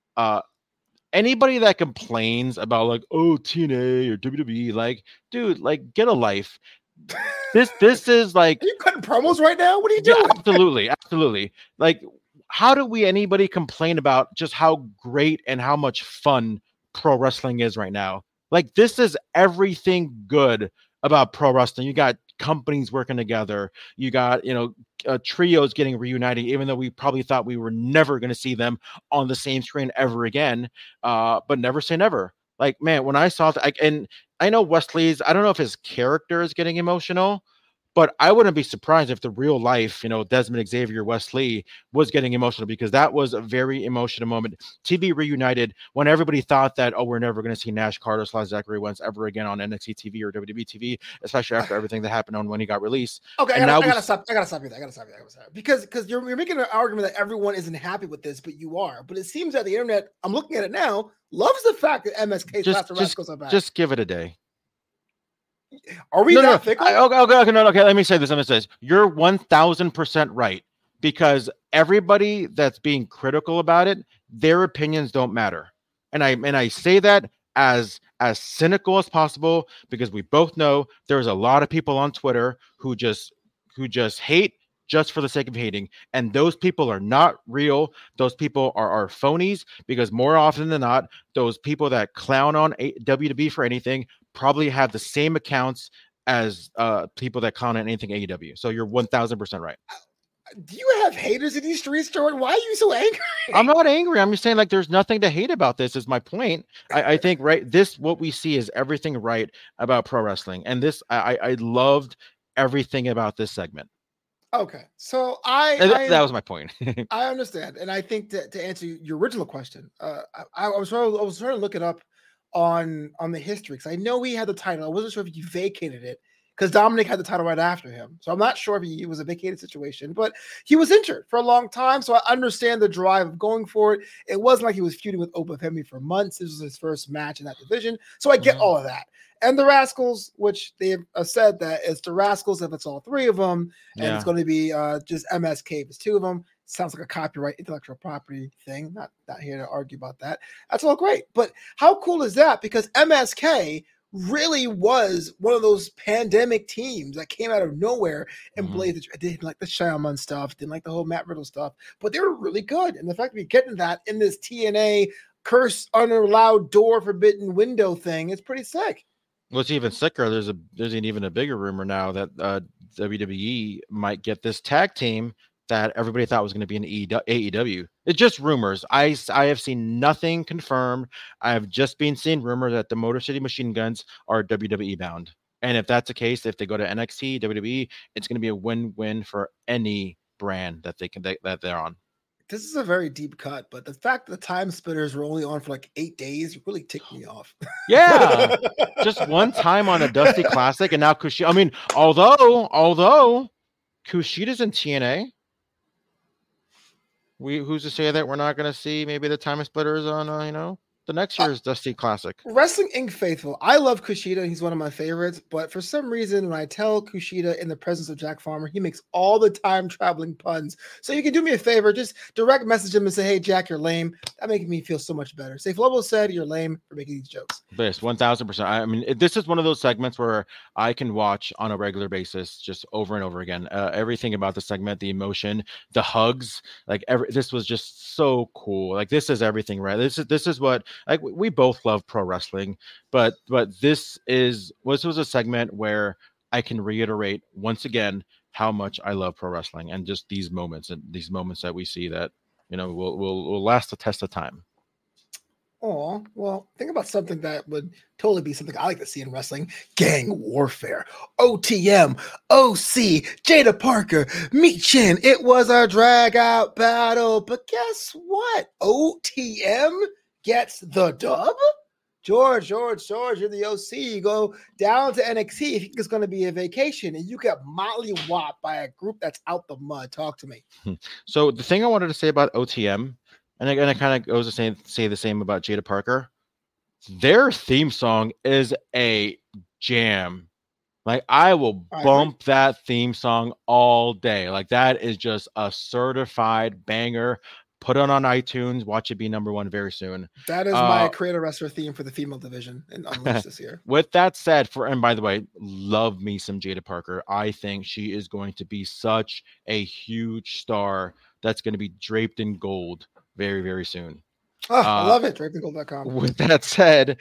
Anybody that complains about like, oh, TNA or WWE, like, dude, like get a life. This is like, are you cutting promos right now? What are you doing? Yeah, absolutely. Like, how do anybody complain about just how great and how much fun pro wrestling is right now? Like, this is everything good about pro wrestling. You got companies working together. You got, trios getting reunited, even though we probably thought we were never going to see them on the same screen ever again. But never say never. Like, man, when I saw that, and I know Wesley's, I don't know if his character is getting emotional, but I wouldn't be surprised if the real life, Desmond Xavier Wesley was getting emotional, because that was a very emotional moment. TV reunited when everybody thought that, oh, we're never going to see Nash Carter / Zachary Wentz ever again on NXT TV or WWE TV, especially after everything that happened on when he got released. Okay, I gotta stop you there. Because you're making an argument that everyone isn't happy with this, but you are. But it seems that the internet, I'm looking at it now, loves the fact that MSK's Master Rascals are back. Just give it a day. Are we not fickle? Okay. Let me say this. You're 1,000% right, because everybody that's being critical about it, their opinions don't matter, and I say that as cynical as possible, because we both know there's a lot of people on Twitter who just hate just for the sake of hating, and those people are not real. Those people are phonies, because more often than not, those people that clown on WWE for anything probably have the same accounts as people that clown on anything AEW. So you're 1,000% right. Do you have haters in these streets, Jordan? Why are you so angry? I'm not angry. I'm just saying, like, there's nothing to hate about this, is my point. I think, right, what we see is everything right about pro wrestling. And this, I loved everything about this segment. Okay. So that was my point. I understand. And I think to answer your original question, I was trying to look it up on the history, because I know he had the title. I wasn't sure if he vacated it, because Dominic had the title right after him. So I'm not sure if it was a vacated situation, but he was injured for a long time. So I understand the drive of going for it. It wasn't like he was feuding with Opa Femi for months. This was his first match in that division. So I get all of that. And the Rascals, which they have said that it's the Rascals if it's all three of them, and it's going to be just MSK if it's two of them. Sounds like a copyright intellectual property thing. Not here to argue about that. That's all great. But how cool is that? Because MSK really was one of those pandemic teams that came out of nowhere and blazed. I didn't like the Shaman stuff, didn't like the whole Matt Riddle stuff, but they were really good. And the fact that we getting that in this TNA curse unallowed door forbidden window thing is pretty sick. What's even sicker, there's an even a bigger rumor now that WWE might get this tag team that everybody thought was going to be in AEW. It's just rumors. I have seen nothing confirmed. I have just been seeing rumors that the Motor City Machine Guns are WWE bound. And if that's the case, if they go to NXT, WWE, it's going to be a win-win for any brand that that they're on. This is a very deep cut, but the fact that the Time Splitters were only on for like 8 days really ticked me off. Yeah, just one time on a Dusty Classic, and now Kushida. I mean, although Kushida's in TNA, who's to say that we're not going to see maybe the Time Splitters on the next year's Dusty Classic? Wrestling Inc. faithful. I love Kushida. He's one of my favorites. But for some reason, when I tell Kushida in the presence of Jack Farmer, he makes all the time traveling puns. So you can do me a favor. Just direct message him and say, hey, Jack, you're lame. That makes me feel so much better. Safe Lobo said, you're lame for making these jokes. Yes, 1,000%. I mean, this is one of those segments where I can watch on a regular basis, just over and over again. Everything about the segment, the emotion, the hugs, like this was just so cool. Like, this is everything, right? This is what, like, we both love pro wrestling, but this was a segment where I can reiterate once again how much I love pro wrestling, and just these moments that we see that will last the test of time. Oh, well, think about something that would totally be something I like to see in wrestling. Gang warfare. OTM, OC, Jada Parker, Meat Chin. It was a drag out battle. But guess what? OTM gets the dub? George, you're the OC. You go down to NXT. If it's going to be a vacation and you get mollywopped by a group that's out the mud. Talk to me. So the thing I wanted to say about OTM, and it kind of goes to say the same about Jada Parker. Their theme song is a jam. Like, I will bump that theme song all day. Like, that is just a certified banger. Put it on iTunes. Watch it be number one very soon. That is my creator wrestler theme for the female division in Unleashed this year. With that said, and by the way, love me some Jada Parker. I think she is going to be such a huge star that's going to be draped in gold very, very soon. Oh, I love it. DrapedInGold.com. With that said,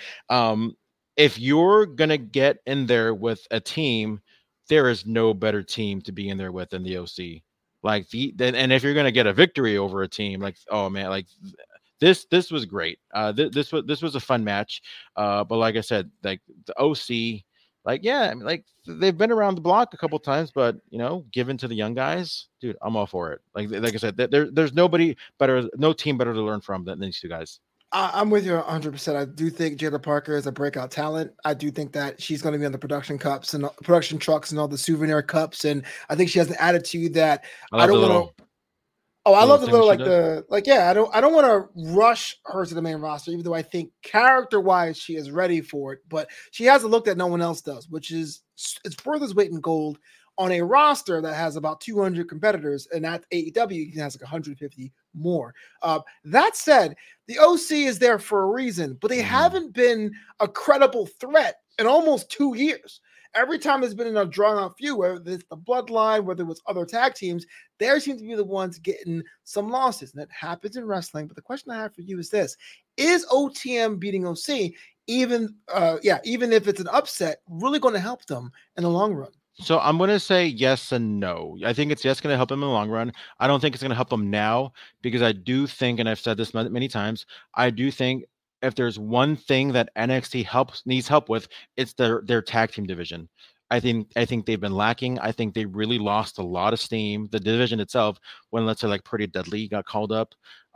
if you're going to get in there with a team, there is no better team to be in there with than the OC. Like and if you're going to get a victory over a team, like, oh man, like this was great. This was a fun match. But like I said, like the OC, like, yeah, I mean, like they've been around the block a couple times, but given to the young guys, dude, I'm all for it. Like I said, there's nobody better, no team better to learn from than these two guys. I'm with you 100%. I do think Jada Parker is a breakout talent. I do think that she's going to be on the production cups and production trucks and all the souvenir cups. And I think she has an attitude that I don't want to. Oh, I love the little I don't want to rush her to the main roster, even though I think character-wise she is ready for it. But she has a look that no one else does, which is it's worth its weight in gold on a roster that has about 200 competitors, and at AEW it has like 150 more. That said, the OC is there for a reason, but they haven't been a credible threat in almost 2 years. Every time there's been in a drawn-out feud, whether it's the Bloodline, whether it was other tag teams, they seem to be the ones getting some losses, and it happens in wrestling. But the question I have for you is this: is OTM beating OC, even if it's an upset, really going to help them in the long run? So I'm going to say yes and no. I think it's yes going to help them in the long run. I don't think it's going to help them now, because I do think, and I've said this many times, I do think if there's one thing that NXT needs help with, it's their tag team division. I think they've been lacking. I think they really lost a lot of steam, the division itself, when, let's say, like Pretty Deadly got called up.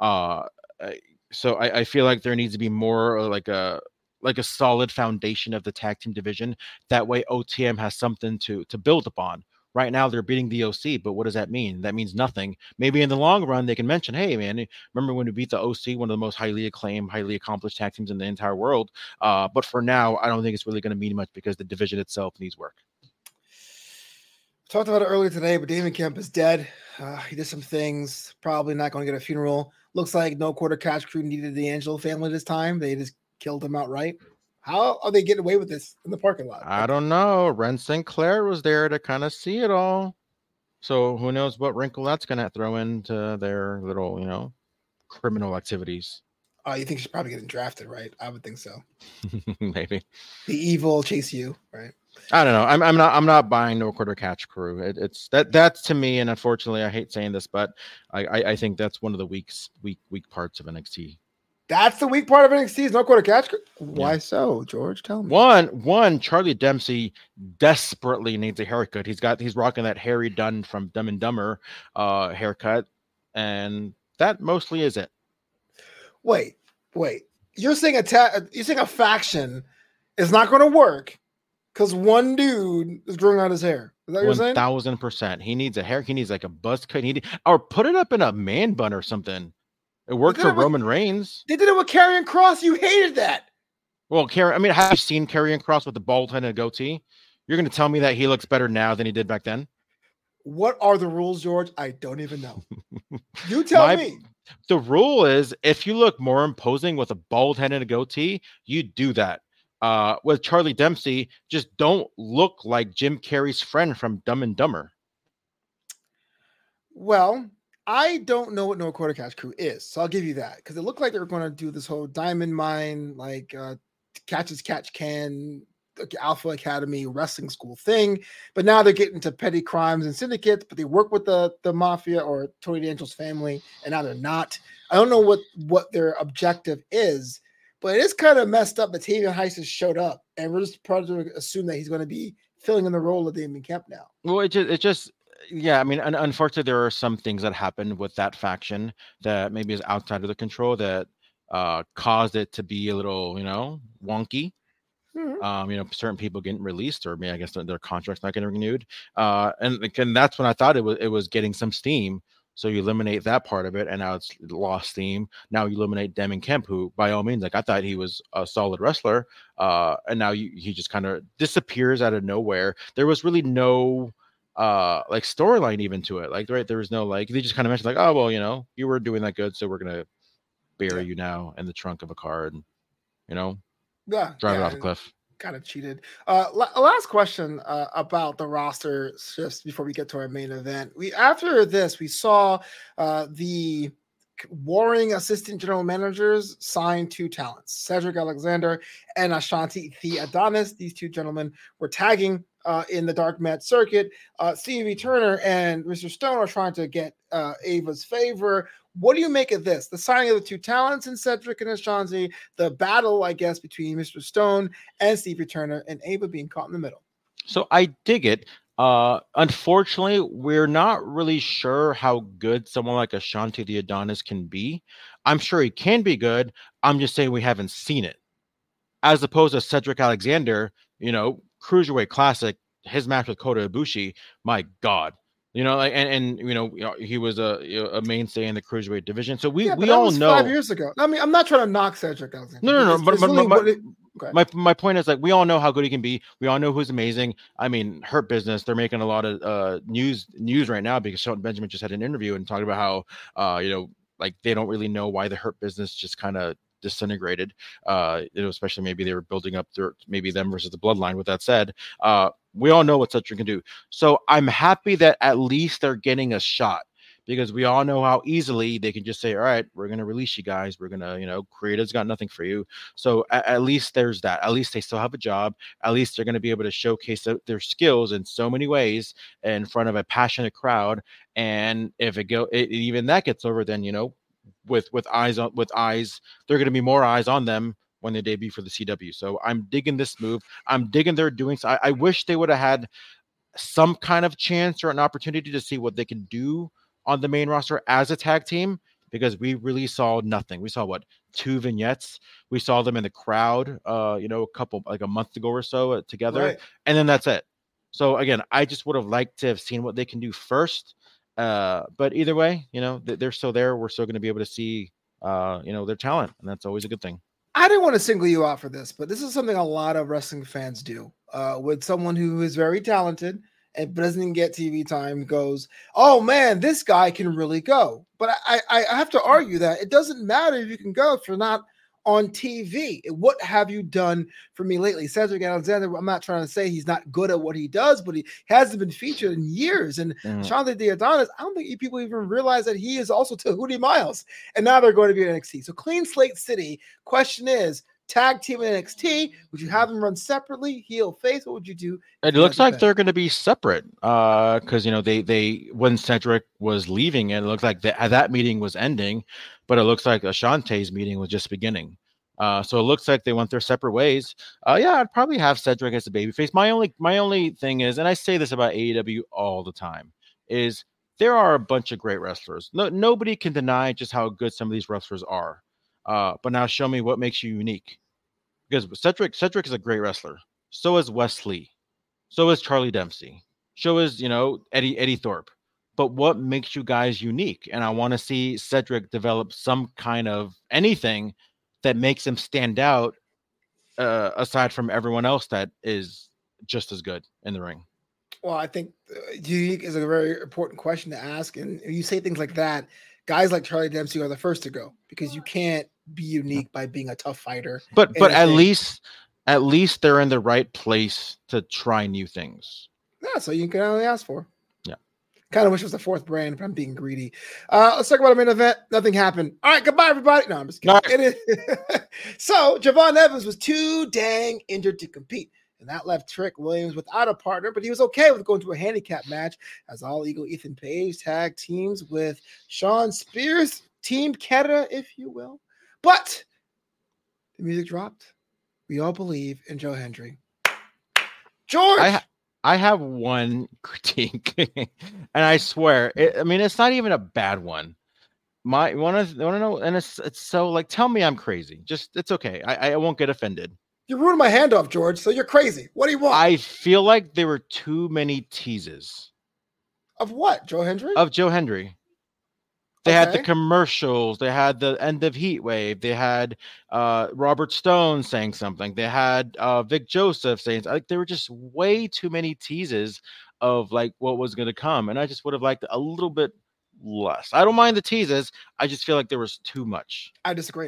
So I feel like there needs to be more like a solid foundation of the tag team division. That way OTM has something to build upon. Right now they're beating the OC, but what does that mean? That means nothing. Maybe in the long run they can mention, hey man, remember when we beat the OC, one of the most highly acclaimed, highly accomplished tag teams in the entire world? But for now, I don't think it's really going to mean much, because the division itself needs work. Talked about it earlier today, but Damon Kemp is dead. He did some things, probably not going to get a funeral. Looks like no Quarter Cash Crew needed the Angelo family this time. They just killed him outright. How are they getting away with this in the parking lot? I don't know. Ren Sinclair was there to kind of see it all. So who knows what wrinkle that's going to throw into their little, criminal activities. You think she's probably getting drafted, right? I would think so. Maybe. The evil chase you, right? I don't know. I'm not buying No Quarter Catch Crew. It's that's to me, and unfortunately I hate saying this, but I think that's one of the weak parts of NXT. That's the weak part of NXT is No Quarter Catch Crew? Why so, George? Tell me. One, Charlie Dempsey desperately needs a haircut. He's rocking that Harry Dunn from Dumb and Dumber haircut, and that mostly is it. Wait. You're saying a faction is not going to work because one dude is growing out his hair. Is that what you're saying? 1,000%. He needs a hair. He needs like a buzz cut. Or put it up in a man bun or something. It worked for Roman Reigns. They did it with Karrion Kross. You hated that. Well, have you seen Karrion Kross with the bald head and a goatee? You're going to tell me that he looks better now than he did back then? What are the rules, George? I don't even know. You tell me. The rule is if you look more imposing with a bald head and a goatee, you do that. With Charlie Dempsey, just don't look like Jim Carrey's friend from Dumb and Dumber. Well, I don't know what No Quarter Cash Crew is, so I'll give you that, because it looked like they were going to do this whole Diamond Mine, like Catch as Catch Can, Alpha Academy wrestling school thing, but now they're getting to petty crimes and syndicates, but they work with the mafia or Tony D'Angelo's family, and now they're not. I don't know what their objective is, But it is kind of messed up that Tavian Heist has showed up, and we're just probably to assume that he's going to be filling in the role of Damien Kemp now. Well, it just yeah. I mean, unfortunately, there are some things that happened with that faction that maybe is outside of the control that caused it to be a little, wonky. Certain people getting released, or maybe I guess their contract's not getting renewed. And that's when I thought it was getting some steam. So you eliminate that part of it, and now it's lost steam. Now you eliminate Damien Kemp, who by all means, like I thought he was a solid wrestler, and now he just kind of disappears out of nowhere. There was really no like storyline even to it. Like there was no like they just kind of mentioned like, oh well, you were doing that good, so we're gonna bury you now in the trunk of a car and drive it off a cliff. Kind of cheated. Last question about the roster shifts before we get to our main event. After this, we saw the warring assistant general managers sign 2 talents, Cedric Alexander and Ashanti The Adonis. These 2 gentlemen were tagging in the dark mat circuit. Stevie Turner and Mr. Stone are trying to get Ava's favor. What do you make of this? The signing of the 2 talents in Cedric and Ashanti, the battle, I guess, between Mr. Stone and Stevie Turner, and Ava being caught in the middle. So I dig it. Unfortunately, we're not really sure how good someone like Ashanti The Adonis can be. I'm sure he can be good. I'm just saying we haven't seen it. As opposed to Cedric Alexander, Cruiserweight Classic, his match with Kota Ibushi, my God. He was a mainstay in the cruiserweight division. So we all know 5 years ago. I mean, I'm not trying to knock Cedric Alexander. No. But my point is, like, we all know how good he can be. We all know who's amazing. I mean, Hurt Business, they're making a lot of news right now because Shelton Benjamin just had an interview and talked about how like they don't really know why the Hurt Business just kind of disintegrated. Especially maybe they were building up maybe them versus the Bloodline. With that said, we all know what Cedric can do. So I'm happy that at least they're getting a shot, because we all know how easily they can just say, all right, we're going to release you guys. We're going to, Creative's got nothing for you. So at least there's that. At least they still have a job. At least they're going to be able to showcase their skills in so many ways in front of a passionate crowd. And if even that gets over, then, with eyes, there are going to be more eyes on them when they debut for the CW. So I'm digging this move. I'm digging they're doing. So I wish they would have had some kind of chance or an opportunity to see what they can do on the main roster as a tag team, because we really saw nothing. We saw 2 vignettes. We saw them in the crowd, a month ago or so together, right. And then that's it. So again, I just would have liked to have seen what they can do first. But either way, they're still there. We're still going to be able to see, their talent, and that's always a good thing. I didn't want to single you out for this, but this is something a lot of wrestling fans do with someone who is very talented and doesn't get TV time, goes, oh man, this guy can really go. But I have to argue that it doesn't matter if you can go if you're not on TV. What have you done for me lately? Cedric Alexander, I'm not trying to say he's not good at what he does, but he hasn't been featured in years. And Ashanti The Adonis, I don't think people even realize that he is also Tahuti Miles. And now they're going to be in NXT. So clean slate city. Question is, tag team in NXT, would you have them run separately, heel, face? What would you do? It looks like they're going to be separate because they when Cedric was leaving, it looked like that meeting was ending, but it looks like Ashanti's meeting was just beginning. So it looks like they went their separate ways. I'd probably have Cedric as a babyface. My only thing is, and I say this about AEW all the time, is there are a bunch of great wrestlers. Nobody can deny just how good some of these wrestlers are. But now show me what makes you unique. Because Cedric is a great wrestler. So is Wes Lee. So is Charlie Dempsey. So is, Eddie Thorpe. But what makes you guys unique? And I want to see Cedric develop some kind of anything that makes him stand out aside from everyone else that is just as good in the ring. Well, I think unique is a very important question to ask. And if you say things like that, guys like Charlie Dempsey are the first to go, because you can't be unique by being a tough fighter. But at least they're in the right place to try new things. Yeah, so you can only ask for. Yeah. Kind of wish it was the 4th brand, but I'm being greedy. Let's talk about a main event. Nothing happened. All right, goodbye, everybody. No, I'm just kidding. Right. So Javon Evans was too dang injured to compete. And that left Trick Williams without a partner, but he was okay with going to a handicap match as All Eagle Ethan Page tag teams with Sean Spears, Team Canada, if you will. But The music dropped. We all believe in Joe Hendry. George! I have one critique, and I swear, it's not even a bad one. You want to know, and it's so like, tell me I'm crazy. Just, it's okay. I won't get offended. You ruined my handoff, George, so you're crazy. What do you want? I feel like there were too many teases. Of what? Joe Hendry? Of Joe Hendry. They had the commercials. They had the end of Heatwave. They had Robert Stone saying something. They had Vic Joseph saying, like, there were just way too many teases of like what was going to come. And I just would have liked a little bit less. I don't mind the teases. I just feel like there was too much. I disagree.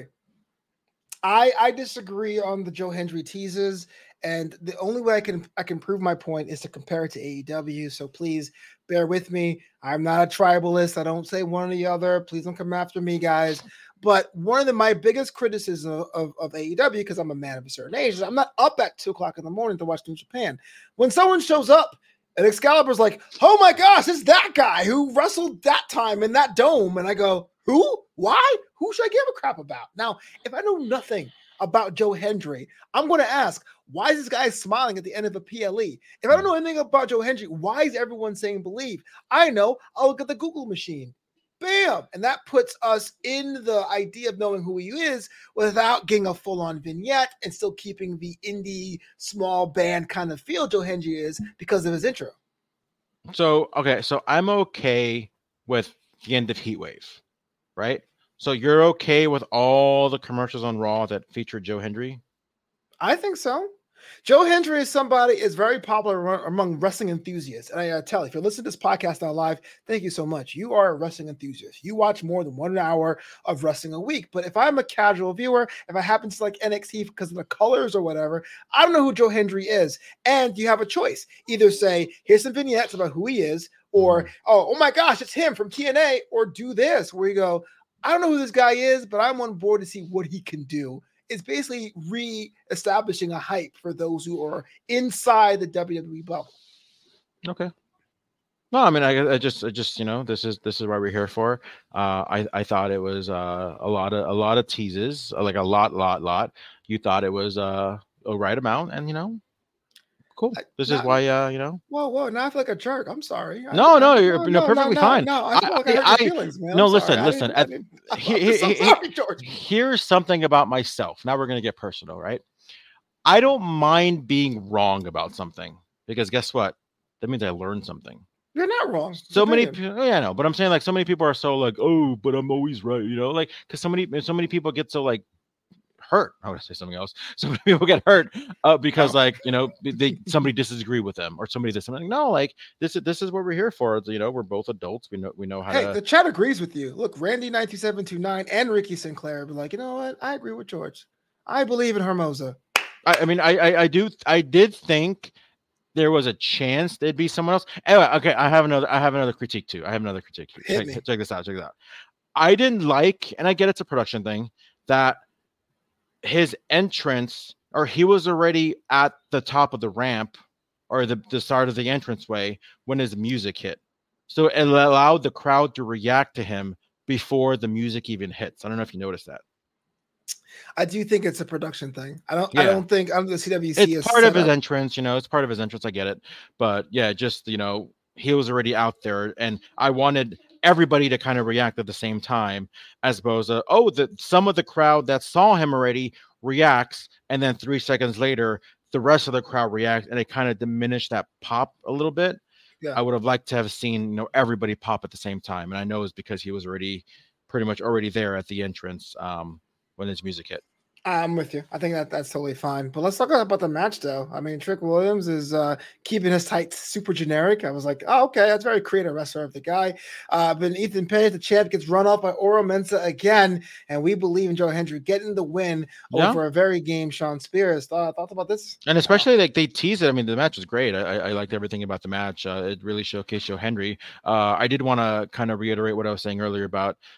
I disagree on the Joe Hendry teases. And the only way I can prove my point is to compare it to AEW. So please bear with me. I'm not a tribalist. I don't say one or the other. Please don't come after me, guys. But one of my biggest criticisms of AEW, because I'm a man of a certain age, is I'm not up at 2:00 in the morning to watch New Japan. When someone shows up and Excalibur's like, oh my gosh, it's that guy who wrestled that time in that dome. And I go, who? Why? Who should I give a crap about? Now, if I know nothing about Joe Hendry, I'm going to ask, why is this guy smiling at the end of a PLE? If I don't know anything about Joe Hendry, why is everyone saying believe? I know. I'll look at the Google machine. Bam! And that puts us in the idea of knowing who he is without getting a full-on vignette and still keeping the indie small band kind of feel Joe Hendry is because of his intro. So I'm okay with the end of Heatwave, right? So you're okay with all the commercials on Raw that featured Joe Hendry? I think so. Joe Hendry is very popular among wrestling enthusiasts. And I tell you, if you're listening to this podcast now live, thank you so much. You are a wrestling enthusiast. You watch more than 1 hour of wrestling a week. But if I'm a casual viewer, if I happen to like NXT because of the colors or whatever, I don't know who Joe Hendry is. And you have a choice. Either say, here's some vignettes about who he is, or, oh my gosh, it's him from TNA, or do this, where you go, I don't know who this guy is, but I'm on board to see what he can do. It's basically re-establishing a hype for those who are inside the WWE bubble. Okay. No, I mean, I just, this is what we're here for. I thought it was a lot of teases, like a lot. You thought it was a right amount, and cool. This is why, Whoa! Now I feel like a jerk. I'm sorry. You're perfectly fine. No, I feel like I hurt your feelings, man. No, listen. Here's something about myself. Now we're gonna get personal, right? I don't mind being wrong about something because guess what? That means I learned something. You're not wrong. So many, I know, but I'm saying like so many people are so like, oh, but I'm always right, like because so many people get so like hurt. I would say something else. So many people get hurt because somebody disagree with them or somebody this. I'm like, no, like this is what we're here for. We're both adults. We know how. Hey, the chat agrees with you. Look, Randy 92729 and Ricky Sinclair be like, you know what? I agree with George. I believe in Hermosa. I did think there was a chance there'd be someone else. Anyway, okay, I have another critique too. Check this out. I didn't like, and I get it's a production thing, that his entrance, or he was already at the top of the ramp or the start of the entranceway when his music hit. So it allowed the crowd to react to him before the music even hits. I don't know if you noticed that. I do think it's a production thing. I don't think the CWC it's is part of his entrance, it's part of his entrance. I get it. But yeah, just, he was already out there and I wanted everybody to kind of react at the same time, as opposed to, some of the crowd that saw him already reacts. And then 3 seconds later, the rest of the crowd reacts and it kind of diminished that pop a little bit. Yeah. I would have liked to have seen, everybody pop at the same time. And I know it's because he was already pretty much already there at the entrance when his music hit. I'm with you. I think that's totally fine. But let's talk about the match, though. I mean, Trick Williams is keeping his tights super generic. I was like, oh, okay, that's very creative wrestler of the guy. But Ethan Page, the champ, gets run off by Oro Mensah again, and we believe in Joe Hendry getting the win over a very game Sean Spears. Thoughts about this? And especially like they tease it. I mean, the match was great. I liked everything about the match. It really showcased Joe Hendry. I did want to kind of reiterate what I was saying earlier about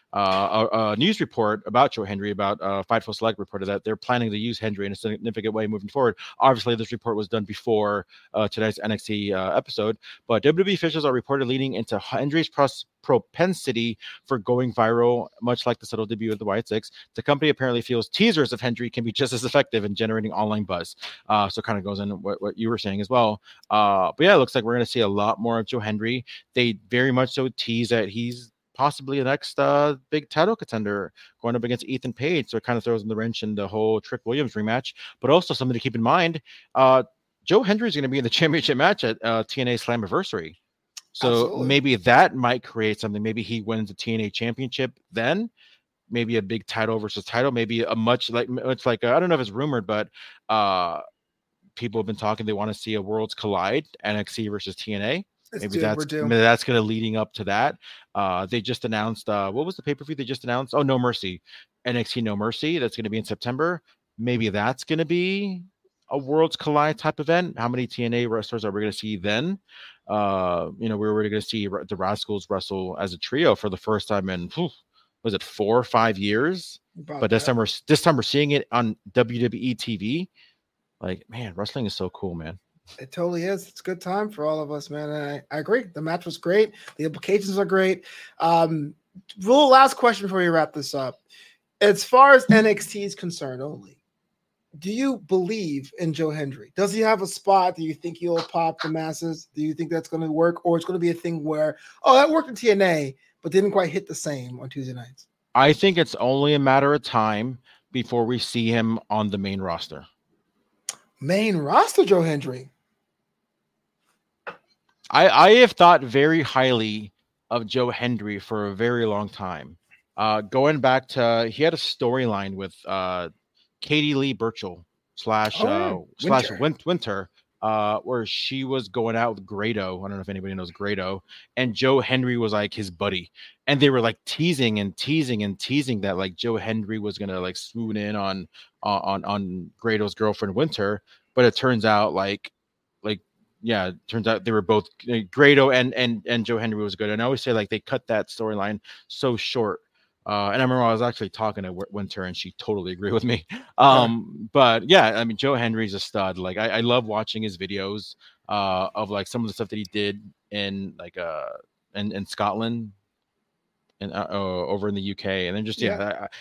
a news report about Joe Hendry, about Fightful Select reported that they're planning to use Hendry in a significant way moving forward. Obviously, this report was done before tonight's NXT episode, but WWE officials are reported leaning into Hendry's propensity for going viral, much like the subtle debut of the Wyatt Six. The company apparently feels teasers of Hendry can be just as effective in generating online buzz. So kind of goes in what you were saying as well. But yeah, it looks like we're going to see a lot more of Joe Hendry. They very much so tease that he's possibly the next big title contender going up against Ethan Page. So it kind of throws in the wrench in the whole Trick Williams rematch. But also something to keep in mind, Joe Hendry is going to be in the championship match at TNA Slammiversary. So Absolutely. Maybe that might create something. Maybe he wins the TNA championship then. Maybe a big title versus title. Maybe a much like I don't know if it's rumored, but people have been talking. They want to see a Worlds Collide, NXT versus TNA. Maybe that's going to leading up to that. They just announced what was the pay-per-view they just announced? Oh, No Mercy, NXT No Mercy. That's going to be in September. Maybe that's going to be a Worlds Collide type event. How many TNA wrestlers are we going to see then? We're already going to see the Rascals wrestle as a trio for the first time in was it 4 or 5 years? But this time we're seeing it on WWE TV. Like, man, wrestling is so cool, man. It totally is. It's a good time for all of us, man. And I agree. The match was great. The implications are great. Last question before we wrap this up. As far as NXT is concerned only, do you believe in Joe Hendry? Does he have a spot? Do you think he'll pop the masses? Do you think that's going to work? Or it's going to be a thing where, that worked in TNA, but didn't quite hit the same on Tuesday nights? I think it's only a matter of time before we see him on the main roster. Main roster, Joe Hendry. I have thought very highly of Joe Hendry for a very long time. Going back to, he had a storyline with Katie Lee Burchill slash Winter, where she was going out with Grado. I don't know if anybody knows Grado, and Joe Hendry was like his buddy, and they were like teasing that like Joe Hendry was gonna like swoon in on Grado's girlfriend Winter, but it turns out it turns out they were both Grado and Joe Hendry was good. And I always say like they cut that storyline so short. And I remember I was actually talking to Winter and she totally agreed with me. But yeah, I mean, Joe Hendry's a stud. Like I love watching his videos of like some of the stuff that he did in like in Scotland and over in the UK. And then just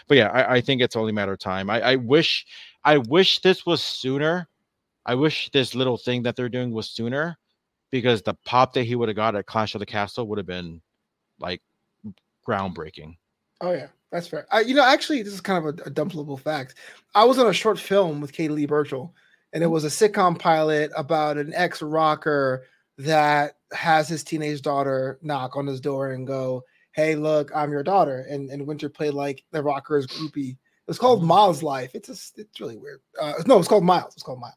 I think it's only a matter of time. I wish this was sooner. I wish this little thing that they're doing was sooner, because the pop that he would have got at Clash of the Castle would have been like groundbreaking. Oh yeah, that's fair. Actually, this is kind of a dumb little fact. I was on a short film with Katie Lee Burchill, and it was a sitcom pilot about an ex-rocker that has his teenage daughter knock on his door and go, "Hey, look, I'm your daughter." And Winter played like the rocker's groupie. It's called Miles' Life. It's really weird. No, it's called Miles.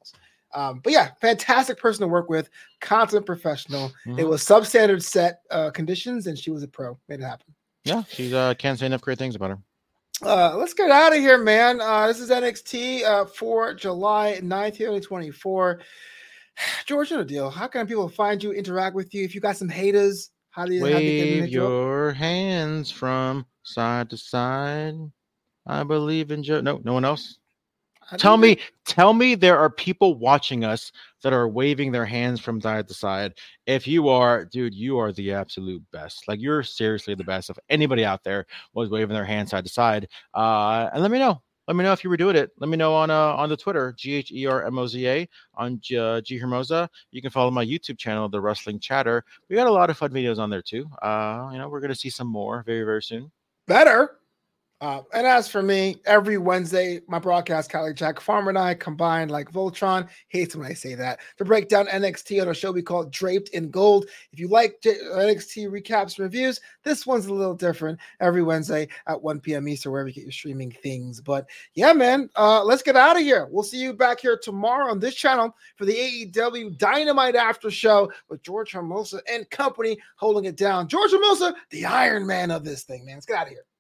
But yeah, fantastic person to work with, consummate professional. Mm-hmm. It was substandard set conditions, and she was a pro. Made it happen. Yeah, she can't say enough great things about her. Let's get out of here, man. This is NXT for July 9th, 2024. George, no deal. How can people find you, interact with you? If you got some haters, how do you wave your hands from side to side? I believe in Joe. No one else. Tell me there are people watching us that are waving their hands from side to side. If you are, dude, you are the absolute best. Like, you're seriously the best. If anybody out there was waving their hands side to side, and let me know. Let me know if you were doing it. Let me know on the Twitter, GHERMOZA, on G Hermosa. You can follow my YouTube channel, The Wrestling Chatter. We got a lot of fun videos on there too. We're gonna see some more very, very soon. Better. And as for me, every Wednesday, my broadcast colleague Jack Farmer and I combined like Voltron, hates when I say that, to break down NXT on a show we call Draped in Gold. If you like NXT recaps and reviews, this one's a little different every Wednesday at 1 p.m. Eastern, wherever you get your streaming things. But yeah, man, let's get out of here. We'll see you back here tomorrow on this channel for the AEW Dynamite After Show with George Hermosa and company holding it down. George Hermosa, the Iron Man of this thing, man. Let's get out of here.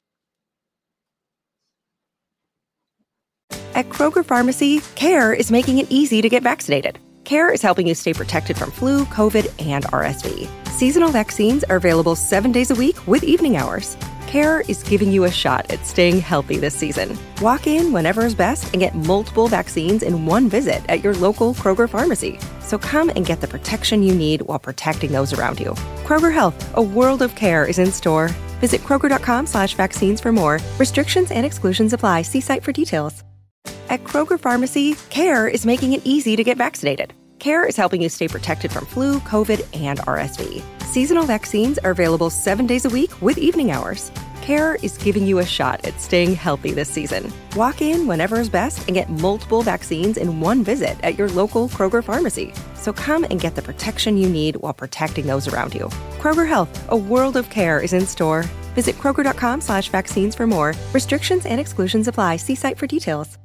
At Kroger Pharmacy, CARE is making it easy to get vaccinated. CARE is helping you stay protected from flu, COVID, and RSV. Seasonal vaccines are available 7 days a week with evening hours. CARE is giving you a shot at staying healthy this season. Walk in whenever is best and get multiple vaccines in one visit at your local Kroger pharmacy. So come and get the protection you need while protecting those around you. Kroger Health, a world of care is in store. Visit Kroger.com/vaccines for more. Restrictions and exclusions apply. See site for details. At Kroger Pharmacy, CARE is making it easy to get vaccinated. CARE is helping you stay protected from flu, COVID, and RSV. Seasonal vaccines are available 7 days a week with evening hours. CARE is giving you a shot at staying healthy this season. Walk in whenever is best and get multiple vaccines in one visit at your local Kroger pharmacy. So come and get the protection you need while protecting those around you. Kroger Health, a world of care is in store. Visit Kroger.com/vaccines for more. Restrictions and exclusions apply. See site for details.